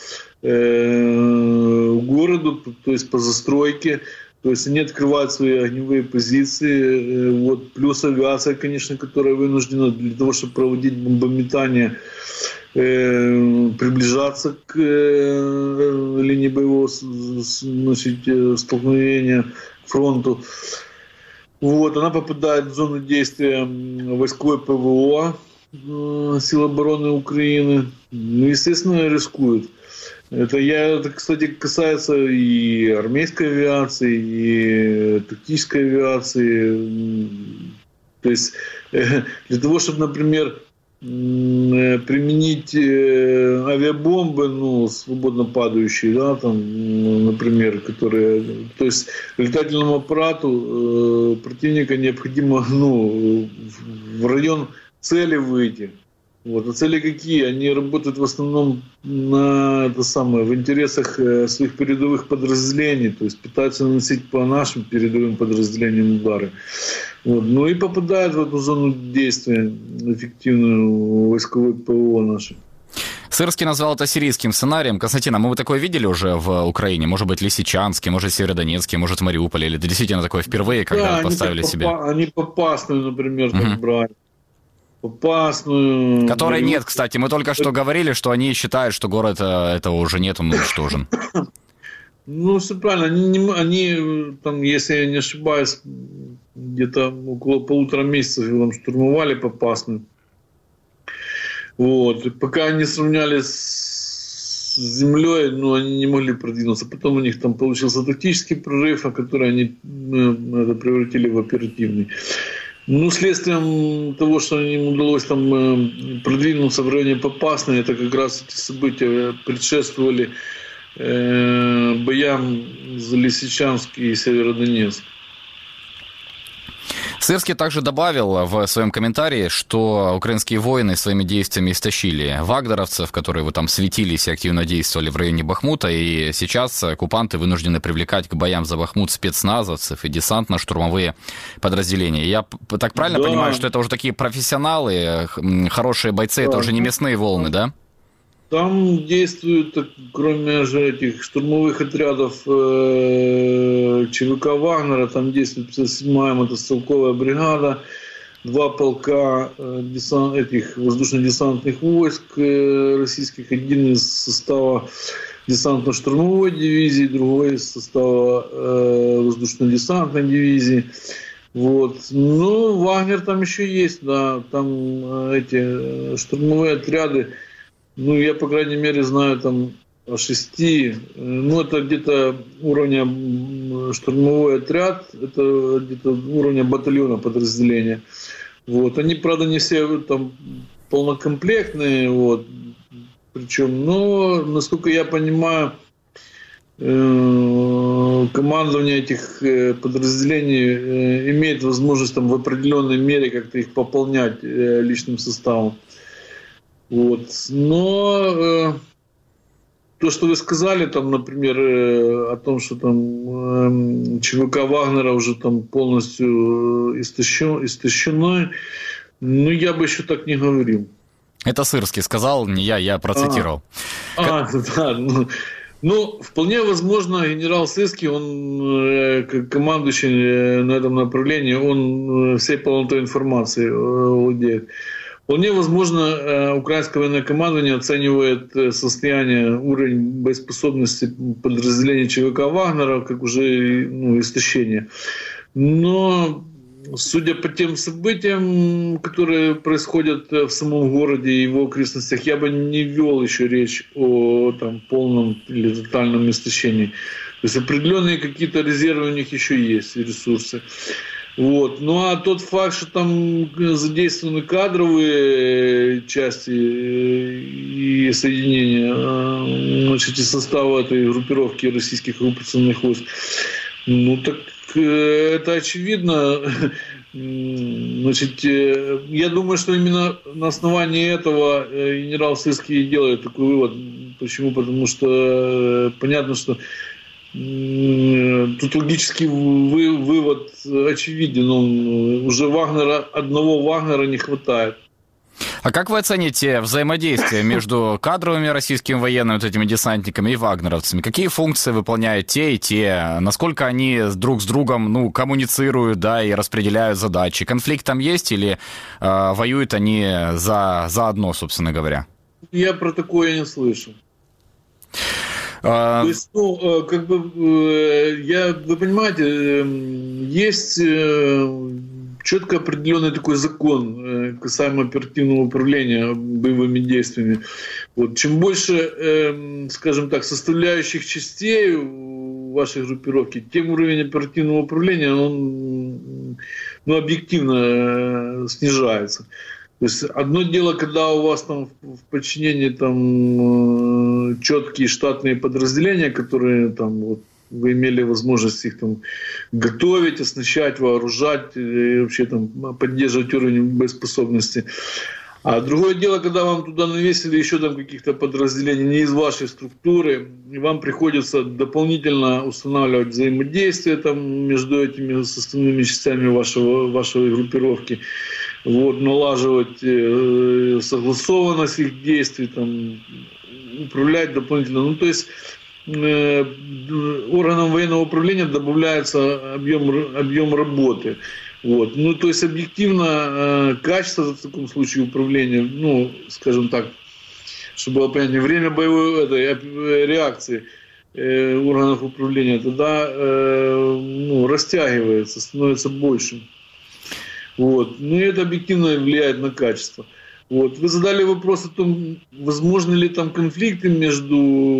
городу, то есть по застройке, то есть они открывают свои огневые позиции, вот, плюс авиация, конечно, которая вынуждена для того, чтобы проводить бомбометание, приближаться к линии боевого значит, столкновения, к фронту. Вот, она попадает в зону действия войсковой ПВО, сил обороны Украины, ну, естественно, рискует. Это, я, это, кстати, касается и армейской авиации, и тактической авиации. То есть для того, чтобы, например, применить авиабомбы, ну, свободно падающие, да, там, например, которые, то есть летательному аппарату противника необходимо, ну, в район цели выйти. Вот. А цели какие? Они работают в основном на, это самое, в интересах своих передовых подразделений, то есть пытаются наносить по нашим передовым подразделениям удары. Вот. Ну и попадают в эту зону действия эффективную войсковое ПВО наше. Сырский назвал это сирийским сценарием. Константин, а мы такое видели уже в Украине? Может быть, Лисичанске, может, Северодонецке, может, в Мариуполе? Или это действительно такое впервые, когда да, поставили себе? Попа- они Попасную, например, угу. так брали. Попасную. Которой Мариуполь. Нет, кстати. Мы только что говорили, что они считают, что город этого уже нет, он уничтожен. Ну, все правильно. Они, не, они там, если я не ошибаюсь, где-то около полутора месяцев там штурмовали Попасную. Вот. И пока они сравнялись с землей, ну, они не могли продвинуться. Потом у них там получился тактический прорыв, который они ну, это превратили в оперативный. Ну, следствием того, что им удалось там продвинуться в районе Попасной, это как раз эти события предшествовали э, боям за Лисичанск и Северодонецк. Сырский также добавил в своем комментарии, что украинские воины своими действиями истощили вагнеровцев, которые вот там светились и активно действовали в районе Бахмута, и сейчас оккупанты вынуждены привлекать к боям за Бахмут спецназовцев и десантно-штурмовые подразделения. Я так правильно да. понимаю, что это уже такие профессионалы, хорошие бойцы, да. это уже не местные волны, да? Там действуют, кроме же этих штурмовых отрядов э, ЧВК Вагнера, там действует пятьдесят седьмая мотострелковая бригада, два полка э, десант, этих воздушно-десантных войск э, российских, один из состава десантно-штурмовой дивизии, другой из состава э, воздушно-десантной дивизии. Вот. Ну, Вагнер там еще есть, да, там э, эти штурмовые отряды. Ну, я, по крайней мере, знаю там о шести. Ну, это где-то уровня штурмовой отряд, это где-то уровня батальона подразделения. Вот. Они, правда, не все там полнокомплектные, вот. Причем, но, насколько я понимаю, командование этих подразделений имеет возможность там в определенной мере как-то их пополнять личным составом. Вот. Но э, то, что вы сказали, там, например, э, о том, что там э, ЧВК Вагнера уже там полностью истощен, истощено, ну, я бы еще так не говорил. Это Сырский сказал, не я, я процитировал. А, а да, ну, Ну, вполне возможно, генерал Сырский, он, как командующий на этом направлении, он всей полнотой информации владеет. Вполне возможно, украинское военное командование оценивает состояние, уровень боеспособности подразделений ЧВК Вагнера как уже ну, истощение. Но судя по тем событиям, которые происходят в самом городе и его окрестностях, я бы не вел еще речь о там, полном или тотальном истощении. То есть определенные какие-то резервы у них еще есть, ресурсы. Вот. Ну а тот факт, что там задействованы кадровые части и соединения, значит, и состава этой группировки российских оккупационных войск, ну так это очевидно. Значит, я думаю, что именно на основании этого генерал Сырский делает такой вывод. Почему? Потому что понятно, что тут логический вы, вывод очевиден. Он, уже Вагнера, одного Вагнера не хватает. А как вы оцените взаимодействие между кадровыми российскими военными, вот этими десантниками, и вагнеровцами? Какие функции выполняют те и те? Насколько они друг с другом ну, коммуницируют, да, и распределяют задачи? Конфликт там есть или э, воюют они за, за одно, собственно говоря? Я про такое не слышал. То есть, ну, как бы, я, вы понимаете, есть четко определенный такой закон касаемо оперативного управления боевыми действиями. Вот, чем больше, скажем так, составляющих частей у вашей группировки, тем уровень оперативного управления, он, ну, объективно снижается. То есть одно дело, когда у вас там в подчинении там четкие штатные подразделения, которые там вот, вы имели возможность их там готовить, оснащать, вооружать и вообще там поддерживать уровень боеспособности. А другое дело, когда вам туда навесили еще там каких-то подразделений не из вашей структуры, и вам приходится дополнительно устанавливать взаимодействие там между этими составными частями вашего, вашей группировки. Вот, налаживать э, согласованность их действий, там, управлять дополнительно. Ну, то есть э, органам военного управления добавляется объем, объем работы. Вот. Ну, то есть объективно э, качество в таком случае управления, ну, скажем так, чтобы было понятнее, время боевой этой, реакции э, органов управления тогда э, ну, растягивается, становится большим. Вот. Ну и это объективно влияет на качество. Вот. Вы задали вопрос о том, возможны ли там конфликты между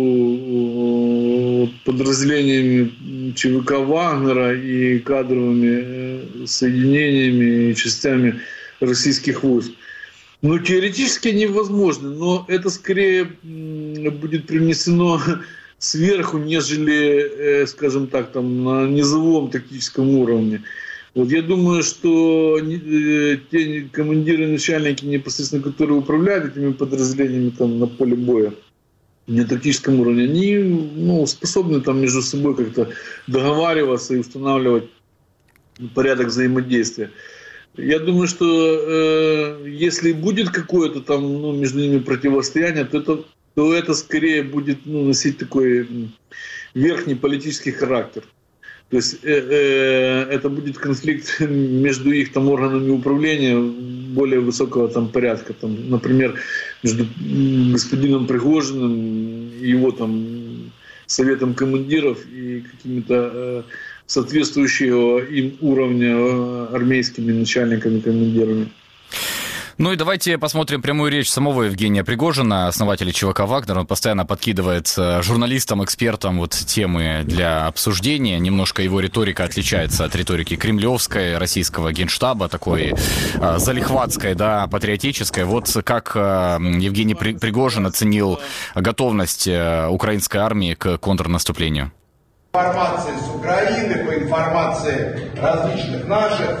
подразделениями ЧВК Вагнера и кадровыми соединениями и частями российских войск. Ну, теоретически невозможно, но это скорее будет привнесено сверху, нежели, скажем так, там, на низовом тактическом уровне. Вот я думаю, что те командиры, начальники, непосредственно которые управляют этими подразделениями там, на поле боя, на тактическом уровне, они ну, способны там между собой как-то договариваться и устанавливать порядок взаимодействия. Я думаю, что э, если будет какое-то там ну, между ними противостояние, то это, то это скорее будет ну, носить такой верхний политический характер. То есть э, э, это будет конфликт между их там органами управления более высокого там порядка, там, например, между господином Пригожиным и его там советом командиров и какими-то э, соответствующего им уровня армейскими начальниками, командирами. Ну и давайте посмотрим прямую речь самого Евгения Пригожина, основателя ЧВК «Вагнер». Он постоянно подкидывает журналистам, экспертам вот темы для обсуждения. Немножко его риторика отличается от риторики кремлевской, российского генштаба, такой э, залихватской, да, патриотической. Вот как э, Евгений Пригожин оценил готовность э, украинской армии к контрнаступлению. Информация с Украины, по информации различных наших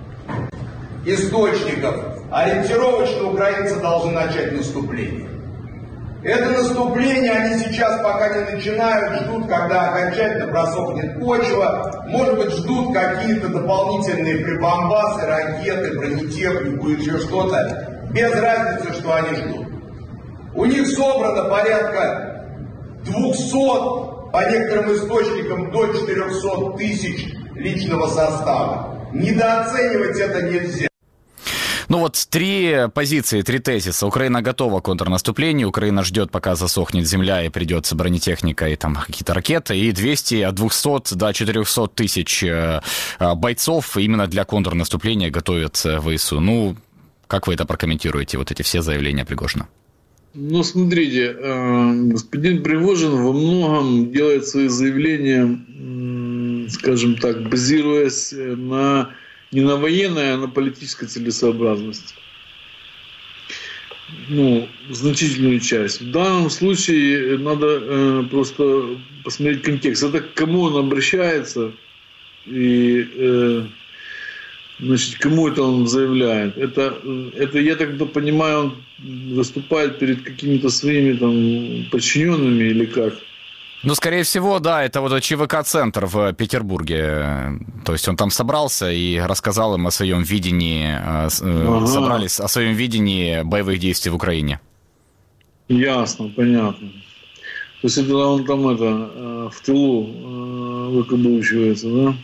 источников, ориентировочно украинцы должны начать наступление. Это наступление они сейчас пока не начинают, ждут, когда окончательно просохнет почва, может быть, ждут какие-то дополнительные прибамбасы, ракеты, бронетехнику и еще что-то. Без разницы, что они ждут. У них собрано порядка двухсот, по некоторым источникам до четырехсот тысяч личного состава. Недооценивать это нельзя. Ну вот три позиции, три тезиса. Украина готова к контрнаступлению, Украина ждет, пока засохнет земля и придется бронетехника и там какие-то ракеты, и двести, от двухсот до четырехсот тысяч бойцов именно для контрнаступления готовят ВСУ. Ну, как вы это прокомментируете, вот эти все заявления Пригожина? Ну, смотрите, господин Пригожин во многом делает свои заявления, скажем так, базируясь на не на военной, а на политической целесообразности. Ну, значительную часть. В данном случае надо э, просто посмотреть контекст. Это к кому он обращается и э, значит, кому это он заявляет. Это, это, я так понимаю, он выступает перед какими-то своими там подчиненными или как? Ну, скорее всего, да, это вот ЧВК-центр в Петербурге. То есть он там собрался и рассказал им о своем видении, ага. собрались о своем видении боевых действий в Украине. Ясно, понятно. То есть это он там это, в тылу выкаблучивается, да?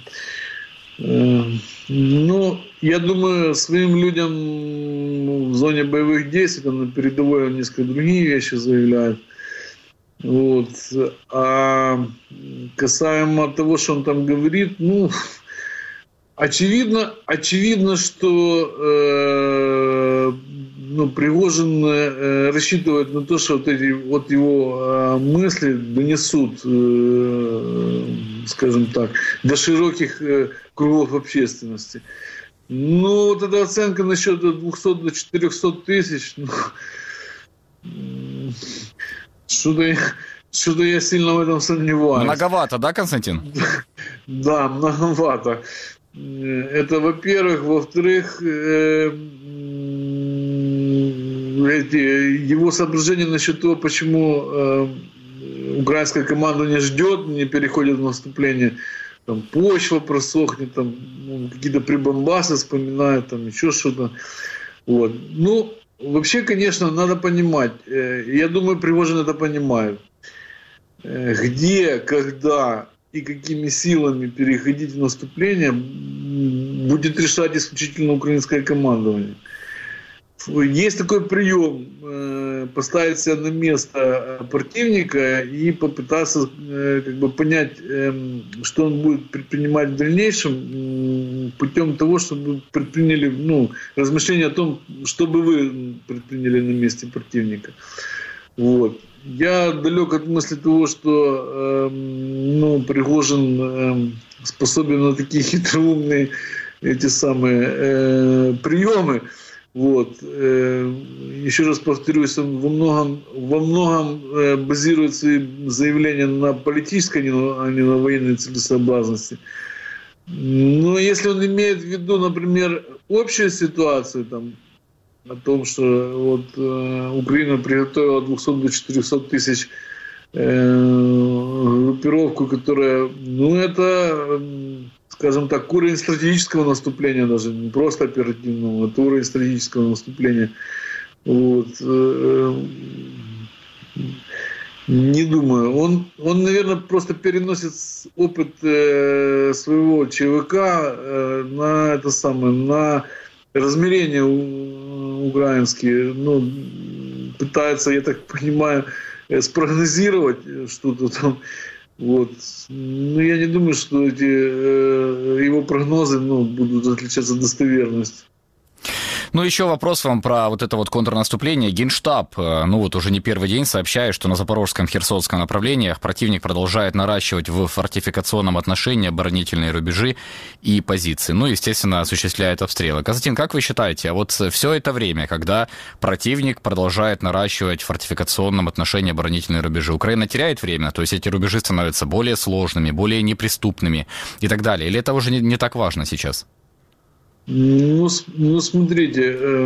Ну, я думаю, своим людям в зоне боевых действий, там на передовой он несколько другие вещи заявляет. Вот. А касаемо того, что он там говорит, ну, очевидно, очевидно, что э, ну, Пригожин э, рассчитывает на то, что вот эти вот его э, мысли донесут, э, скажем так, до широких э, кругов общественности. Ну, вот эта оценка насчет двухсот до четырехсот тысяч, ну, Что-то я, что-то я сильно в этом сомневаюсь. Многовато, да, Константин? Да, многовато. Это, во-первых. Во-вторых, эти, его соображения насчет того, почему украинская команда не ждет, не переходит в наступление. Там почва просохнет, там какие-то прибамбасы вспоминают, там еще что-то. Вот. Ну, вообще, конечно, надо понимать, я думаю, Пригожин это понимает, где, когда и какими силами переходить в наступление будет решать исключительно украинское командование. Есть такой прием поставить себя на место противника и попытаться как бы понять, что он будет предпринимать в дальнейшем путем того, чтобы предприняли, ну, размышления о том, что бы вы предприняли на месте противника. Вот. Я далек от мысли того, что ну, Пригожин способен на такие хитроумные эти самые приемы. Вот. Еще раз повторюсь, он во многом, во многом базирует свои заявления на политической, а не на военной целесообразности. Но если он имеет в виду, например, общую ситуацию, там, о том, что вот, Украина приготовила от двухсот до четырехсот тысяч группировку, которая, ну, это, скажем так, уровень стратегического наступления даже, не просто оперативного, это уровень стратегического наступления. Вот. Не думаю. Он, он, наверное, просто переносит опыт своего ЧВК на это самое, на размерения украинские. Ну, пытается, я так понимаю, спрогнозировать что-то там. Вот. Но я не думаю, что эти э, его прогнозы, ну, будут отличаться достоверностью. Ну, еще вопрос вам про вот это вот контрнаступление. Генштаб, ну вот уже не первый день сообщает, что на Запорожском, Херсонском направлениях противник продолжает наращивать в фортификационном отношении оборонительные рубежи и позиции. Ну, естественно, осуществляет обстрелы. Константин, как вы считаете, а вот все это время, когда противник продолжает наращивать в фортификационном отношении оборонительные рубежи, Украина теряет время? То есть эти рубежи становятся более сложными, более неприступными и так далее? Или это уже не, не так важно сейчас? Ну, ну смотрите, э,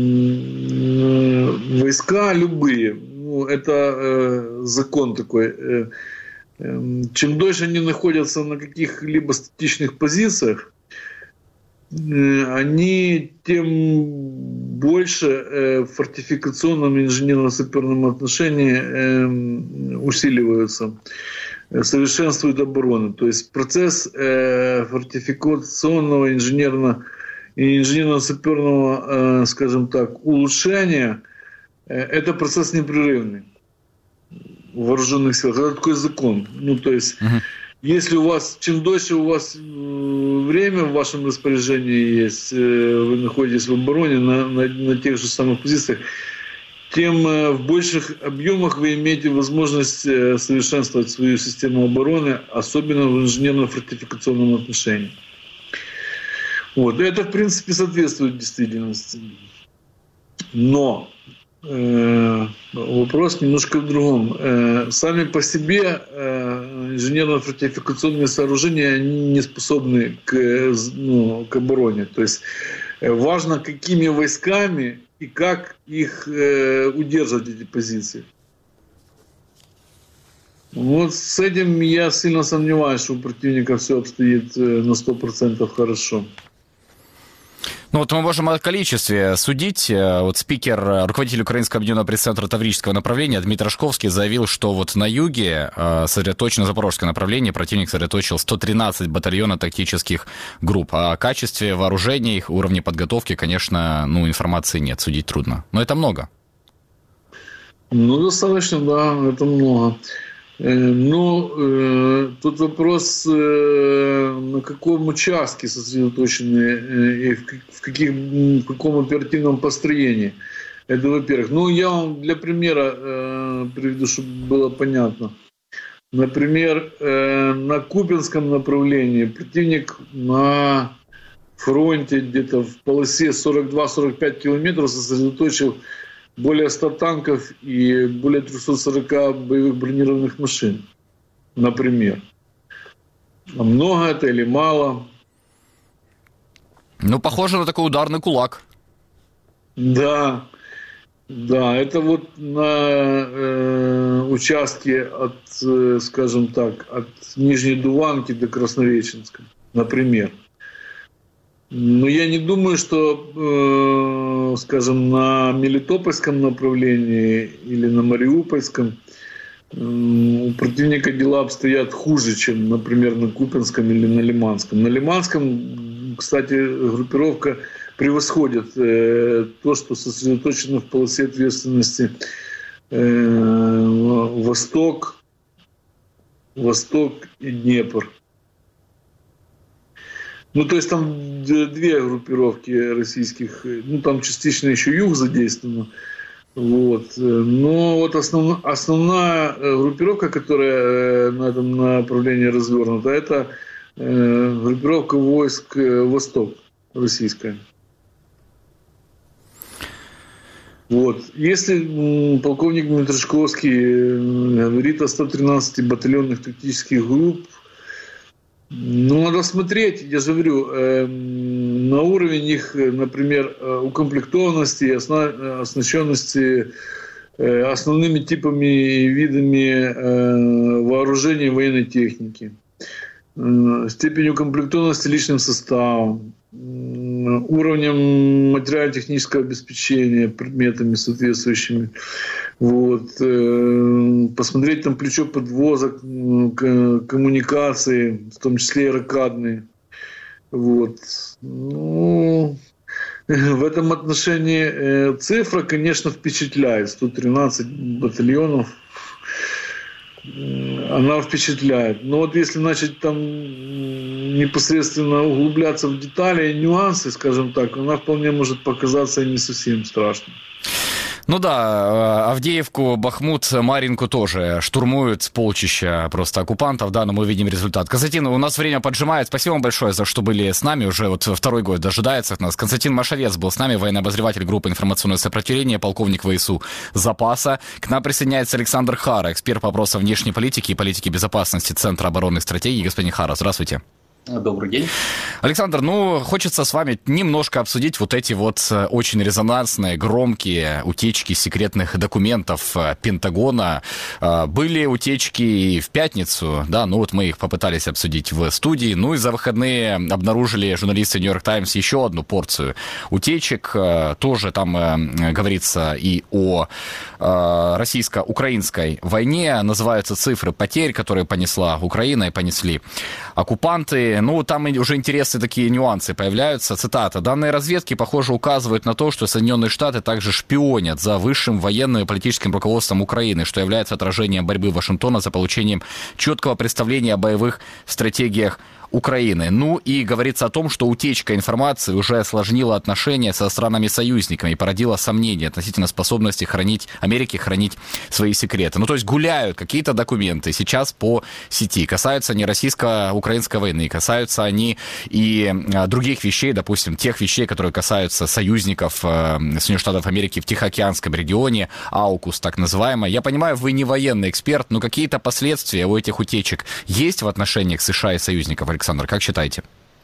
э, войска любые, ну, это э, закон такой, э, э, чем дольше они находятся на каких-либо статичных позициях, э, они тем больше э, в фортификационном и инженерно-саперном отношении э, усиливаются, э, совершенствуют оборону. То есть процесс э, фортификационного инженерно- и инженерно-саперного, э, скажем так, улучшения э, – это процесс непрерывный в вооруженных силах. Это такой закон. Ну, то есть, uh-huh. если у вас, чем дольше у вас время в вашем распоряжении есть, вы находитесь в обороне на, на, на тех же самых позициях, тем в больших объемах вы имеете возможность совершенствовать свою систему обороны, особенно в инженерно-фортификационном отношении. Вот. Это, в принципе, соответствует действительности. Но э, вопрос немножко в другом. Э, сами по себе э, инженерно-фортификационные сооружения они не способны к, ну, к обороне. То есть э, важно, какими войсками и как их э, удерживать, эти позиции. Вот с этим я сильно сомневаюсь, что у противника все обстоит на сто процентов хорошо. Ну вот мы можем о количестве судить. Вот спикер, руководитель Украинского объединенного пресс-центра Таврического направления Дмитрий Рожковский заявил, что вот на юге, сосредоточено запорожское направление, противник сосредоточил сто тринадцать батальонов тактических групп. О качестве вооружений, их уровне подготовки, конечно, ну, информации нет, судить трудно. Но это много. Ну, достаточно, да, это много. Ну, э, тут вопрос, э, на каком участке сосредоточены э, и в, в, каких, в каком оперативном построении. Это, во-первых. Ну, я вам для примера э, приведу, чтобы было понятно. Например, э, на Купянском направлении противник на фронте где-то в полосе сорок два - сорок пять километров сосредоточил более ста танков и более трёхсот сорока боевых бронированных машин, например. А много это или мало? Ну, похоже на такой ударный кулак. Да, да, это вот на э, участке от, э, скажем так, от Нижней Дуванки до Красновеченска, например. Но я не думаю, что, э, скажем, на Мелитопольском направлении или на Мариупольском э, у противника дела обстоят хуже, чем, например, на Купянском или на Лиманском. На Лиманском, кстати, группировка превосходит э, то, что сосредоточено в полосе ответственности э, Восток, Восток и Днепр. Ну, то есть там две группировки российских, ну, там частично еще юг задействован. Вот. Но вот основ, основная группировка, которая на этом направлении развернута, это э, группировка войск Восток российская. Вот. Если полковник Дмитрашковский говорит о ста тринадцати батальонных тактических групп, ну, надо смотреть, я же говорю, э, на уровень их, например, укомплектованности, осно, оснащенности э, основными типами и видами э, вооружения военной техники, э, степень укомплектованности личным составом, э, уровнем материально-технического обеспечения предметами соответствующими. Вот. Посмотреть там плечо подвозок, коммуникации, в том числе и ракадные. Вот. Ну, в этом отношении цифра, конечно, впечатляет. сто тринадцать батальонов. Она впечатляет. Но вот если начать там непосредственно углубляться в детали и нюансы, скажем так, она вполне может показаться и не совсем страшной. Ну да, Авдеевку, Бахмут, Марьинку тоже штурмуют полчища просто оккупантов, да, но мы видим результат. Константин, у нас время поджимает. Спасибо вам большое, за что были с нами. Уже вот второй год дожидается нас. Константин Машовец был с нами, военный обозреватель группы «Информационное сопротивление», полковник ВСУ запаса. К нам присоединяется Александр Хара, эксперт по вопросам внешней политики и политики безопасности Центра оборонных стратегий. Господин Хара, здравствуйте. Добрый день. Александр, ну, хочется с вами немножко обсудить вот эти вот очень резонансные, громкие утечки секретных документов Пентагона. Были утечки и в пятницу, да, ну вот мы их попытались обсудить в студии. Ну и за выходные обнаружили журналисты Нью-Йорк Таймс еще одну порцию утечек. Тоже там говорится и о российско-украинской войне. Называются цифры потерь, которые понесла Украина и понесли оккупанты. Ну, там уже интересные такие нюансы появляются. Цитата. «Данные разведки, похоже, указывают на то, что Соединенные Штаты также шпионят за высшим военным и политическим руководством Украины, что является отражением борьбы Вашингтона за получением четкого представления о боевых стратегиях Украины». Ну и говорится о том, что утечка информации уже осложнила отношения со странами-союзниками и породила сомнения относительно способности хранить, Америки хранить свои секреты. Ну то есть гуляют какие-то документы сейчас по сети. Касаются они российско-украинской войны, касаются они и других вещей, допустим, тех вещей, которые касаются союзников Соединенных Штатов Америки в Тихоокеанском регионе, аукус так называемый. Я понимаю, вы не военный эксперт, но какие-то последствия у этих утечек есть в отношениях США и союзников? Александр, как считаете?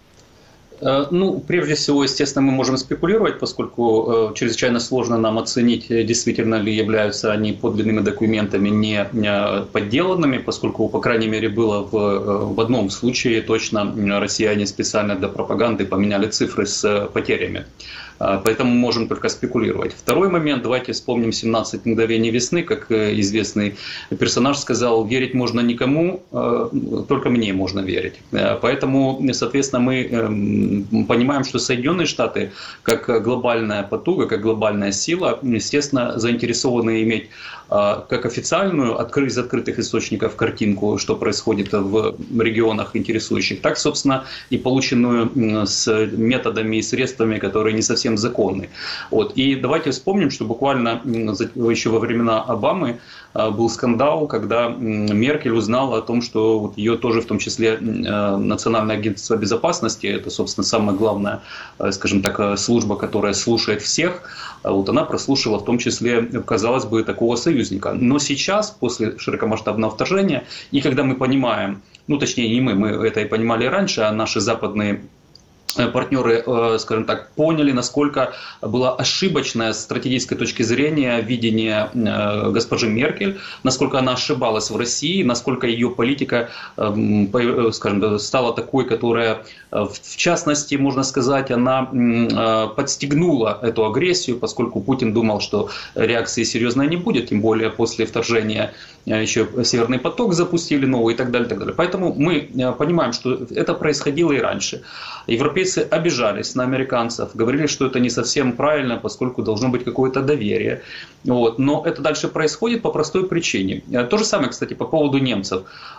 Ну, прежде всего, естественно, мы можем спекулировать, поскольку э, чрезвычайно сложно нам оценить, действительно ли являются они подлинными документами, не подделанными, поскольку, по крайней мере, было в, в одном случае точно россияне специально для пропаганды поменяли цифры с потерями. Поэтому мы можем только спекулировать. Второй момент, давайте вспомним семнадцать мгновений весны, как известный персонаж сказал, верить можно никому, только мне можно верить. Поэтому, соответственно, мы понимаем, что Соединенные Штаты, как глобальная потуга, как глобальная сила, естественно, заинтересованы иметь как официальную, из открытых источников картинку, что происходит в регионах интересующих, так, собственно, и полученную с методами и средствами, которые не совсем законны. Вот. И давайте вспомним, что буквально еще во времена Обамы был скандал, когда Меркель узнала о том, что вот ее тоже, в том числе, Национальное агентство безопасности, это, собственно, самая главная, скажем так, служба, которая слушает всех, вот она прослушала в том числе, казалось бы, такого союзника. Но сейчас, после широкомасштабного вторжения, и когда мы понимаем, ну точнее не мы, мы это и понимали раньше, а наши западные партнеры, скажем так, поняли, насколько было ошибочное с стратегической точки зрения видение госпожи Меркель, насколько она ошибалась в России, насколько ее политика, скажем, стала такой, которая, в частности, можно сказать, она подстегнула эту агрессию, поскольку Путин думал, что реакции серьезной не будет, тем более после вторжения еще Северный поток запустили новый и так далее, и так далее. Поэтому мы понимаем, что это происходило и раньше. Европейцы обижались на американцев, говорили, что это не совсем правильно, поскольку должно быть какое-то доверие. Вот. Но это дальше происходит по простой причине. То же самое, кстати, по поводу немцев.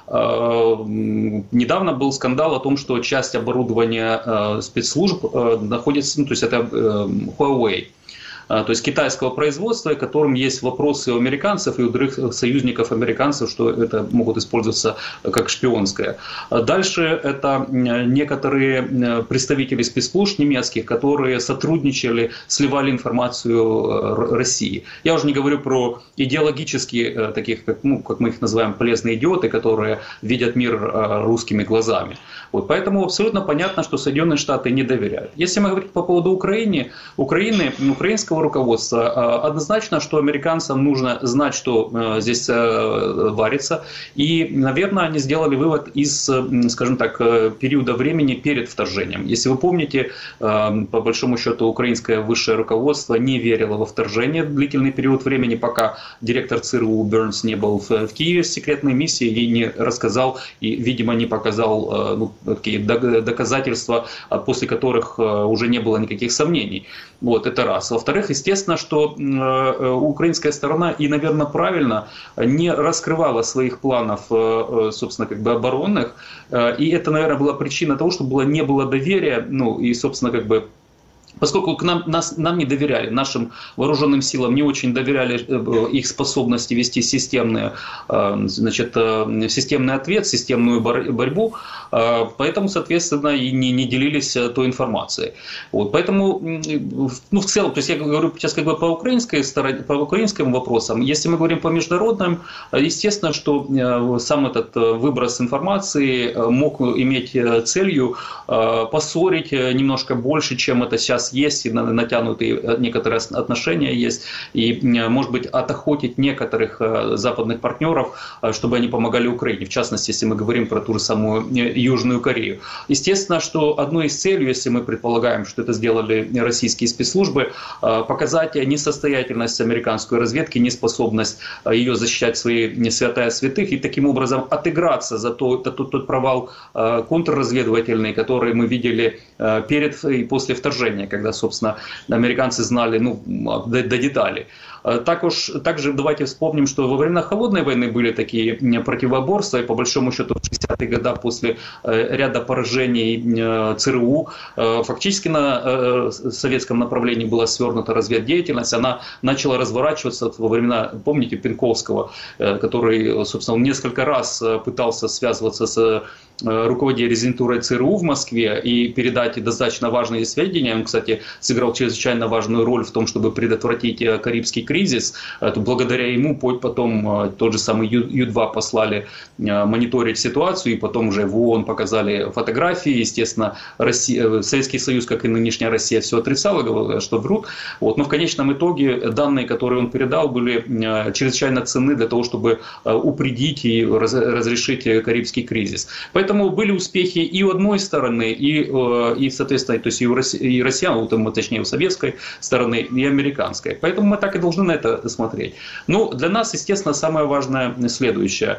Недавно был скандал о том, что часть оборудования спецслужб находится, ну, то есть это Huawei. То есть китайского производства, которым есть вопросы у американцев и у других союзников американцев, что это могут использоваться как шпионское. Дальше это некоторые представители спецслужб немецких, которые сотрудничали, сливали информацию России. Я уже не говорю про идеологические, таких, как, ну, как мы их называем, полезные идиоты, которые видят мир русскими глазами. Вот, поэтому абсолютно понятно, что Соединенные Штаты не доверяют. Если мы говорим по поводу Украины, Украины, украинского руководства, однозначно, что американцам нужно знать, что здесь варится. И, наверное, они сделали вывод из, скажем так, периода времени перед вторжением. Если вы помните, по большому счету, украинское высшее руководство не верило во вторжение длительный период времени, пока директор ЦРУ Бернс не был в Киеве с секретной миссией и не рассказал, и, видимо, не показал, ну, такие доказательства, после которых уже не было никаких сомнений. Вот, это раз. Во-вторых, естественно, что э, украинская сторона, и, наверное, правильно, не раскрывала своих планов, э, собственно, как бы оборонных. Э, и это, наверное, была причина того, что было, не было доверия, ну, и, собственно, как бы Поскольку к нам, нас, нам не доверяли, нашим вооруженным силам не очень доверяли их способности вести системные, значит, системный ответ, системную борьбу, поэтому, соответственно, и не, не делились той информацией. Вот, поэтому, ну, в целом, то есть я говорю сейчас как бы по украинской стороне, по украинским вопросам. Если мы говорим по международным, естественно, что сам этот выброс информации мог иметь целью поссорить немножко больше, чем это сейчас есть, и натянутые некоторые отношения есть, и, может быть, отохотить некоторых западных партнеров, чтобы они помогали Украине, в частности, если мы говорим про ту же самую Южную Корею. Естественно, что одной из целей, если мы предполагаем, что это сделали российские спецслужбы, показать несостоятельность американской разведки, неспособность ее защищать свои святая святых, и таким образом отыграться за тот, тот, тот провал контрразведывательный, который мы видели перед и после вторжения, когда, собственно, американцы знали, ну, до, до деталей. Також, также давайте вспомним, что во времена Холодной войны были такие противоборства, и по большому счету в шестидесятые годы после ряда поражений ЦРУ фактически на советском направлении была свернута разведдеятельность, она начала разворачиваться во времена, помните, Пенковского, который, собственно, несколько раз пытался связываться с руководитель резидентурой ЦРУ в Москве и передать достаточно важные сведения. Он, кстати, сыграл чрезвычайно важную роль в том, чтобы предотвратить Карибский кризис. Благодаря ему потом тот же самый Ю два послали мониторить ситуацию, и потом уже в ООН показали фотографии. Естественно, Россия, Советский Союз, как и нынешняя Россия, все отрицала, говорила, что врут. Вот. Но в конечном итоге данные, которые он передал, были чрезвычайно ценны для того, чтобы упредить и разрешить Карибский кризис. Поэтому были успехи и у одной стороны, и, и соответственно, то есть и у России, и россиян, точнее, у советской стороны, и американской. Поэтому мы так и должны на это смотреть. Но для нас, естественно, самое важное следующее,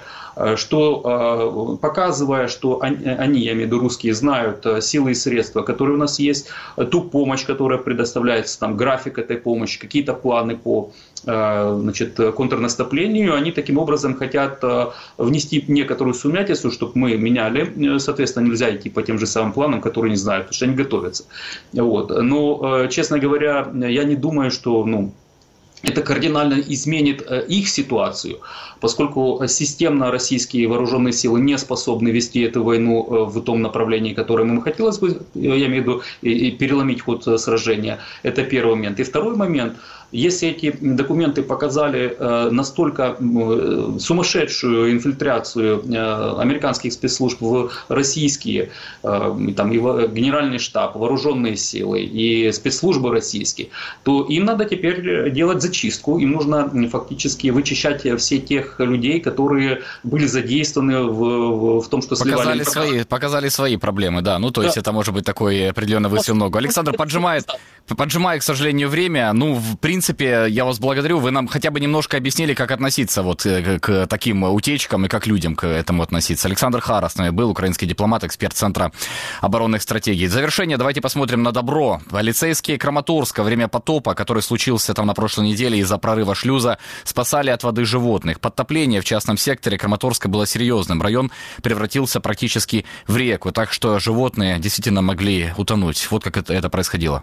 что показывая, что они, я имею в виду русские, знают силы и средства, которые у нас есть, ту помощь, которая предоставляется, там, график этой помощи, какие-то планы по, значит, контрнаступлению, они таким образом хотят внести некоторую сумятицу, чтобы мы меняли. Соответственно, нельзя идти по тем же самым планам, которые не знают, потому что они готовятся. Вот. Но, честно говоря, я не думаю, что, ну, это кардинально изменит их ситуацию, поскольку системно российские вооруженные силы не способны вести эту войну в том направлении, которое им хотелось бы, я имею в виду, и переломить ход сражения. Это первый момент. И второй момент. Если эти документы показали настолько сумасшедшую инфильтрацию американских спецслужб в российские, там, и генеральный штаб, вооруженные силы и спецслужбы российские, то им надо теперь делать зачистку, им нужно фактически вычищать все тех людей, которые были задействованы в, в том, что показали сливали... Свои, показали свои проблемы, да. Ну, то да. есть это может быть такой определенный выстрел в ногу. Александр поджимает, поджимает, к сожалению, время. Ну, в принципе, В принципе, я вас благодарю. Вы нам хотя бы немножко объяснили, как относиться вот к, к таким утечкам и как людям к этому относиться. Александр Хара с нами был, украинский дипломат, эксперт Центра оборонных стратегий. В завершение давайте посмотрим на добро. Полицейские Краматорска во время потопа, который случился там на прошлой неделе из-за прорыва шлюза, спасали от воды животных. Подтопление в частном секторе Краматорска было серьезным. Район превратился практически в реку, так что животные действительно могли утонуть. Вот как это, это происходило.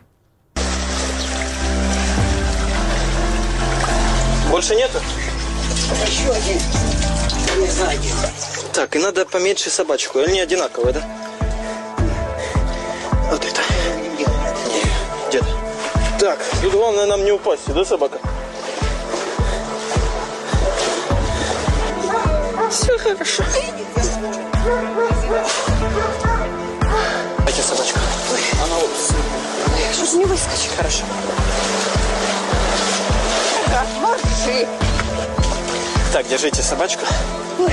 Больше нету? Еще один. Так, и надо поменьше собачку. Они одинаковые, да? Вот это. Дед. Так, тут главное нам не упасть, да, собака? Все хорошо. Дайте собачку. Она вот. Сейчас не выскочит. Хорошо. Марши. Так, держите собачку. Ой.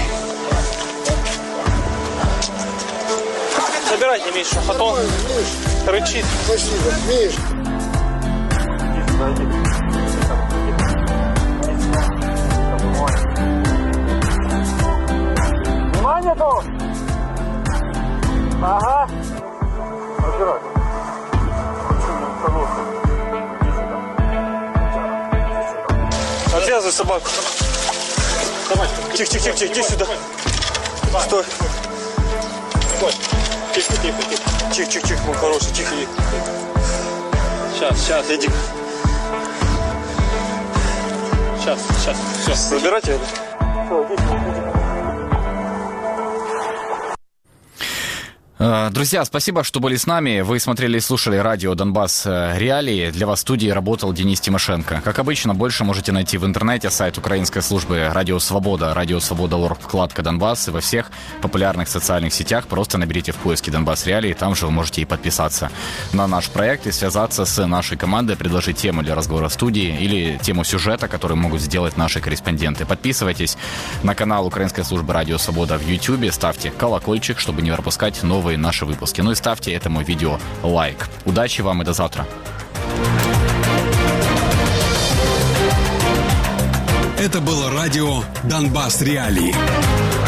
Забирайте Мишу, а потом рычит. Спасибо, Миш. Внимание тут! Ага. Разбирай. Отвязывай собаку. Тихо, тихо, тихо, тихо, иди сюда. Стой. Тихо, тихо, тихо. Тихо, тихо, тихо, мой хороший, тихо. Сейчас, сейчас. Иди. Сейчас, сейчас. Все. Забирайте это. Все, иди, иди. Друзья, спасибо, что были с нами. Вы смотрели и слушали радио «Донбасс Реалии». Для вас в студии работал Денис Тимошенко. Как обычно, больше можете найти в интернете, сайт украинской службы «Радио Свобода», «Радио Свобода точка орг», вкладка «Донбасс», и во всех популярных социальных сетях просто наберите в поиске «Донбасс Реалии», там же вы можете и подписаться на наш проект и связаться с нашей командой, предложить тему для разговора в студии или тему сюжета, который могут сделать наши корреспонденты. Подписывайтесь на канал украинской службы «Радио Свобода» в YouTube, ставьте колокольчик, чтобы не пропускать новые наши выпуски. Ну и ставьте этому видео лайк. Удачи вам и до завтра. Это было радио «Донбасс Реалии».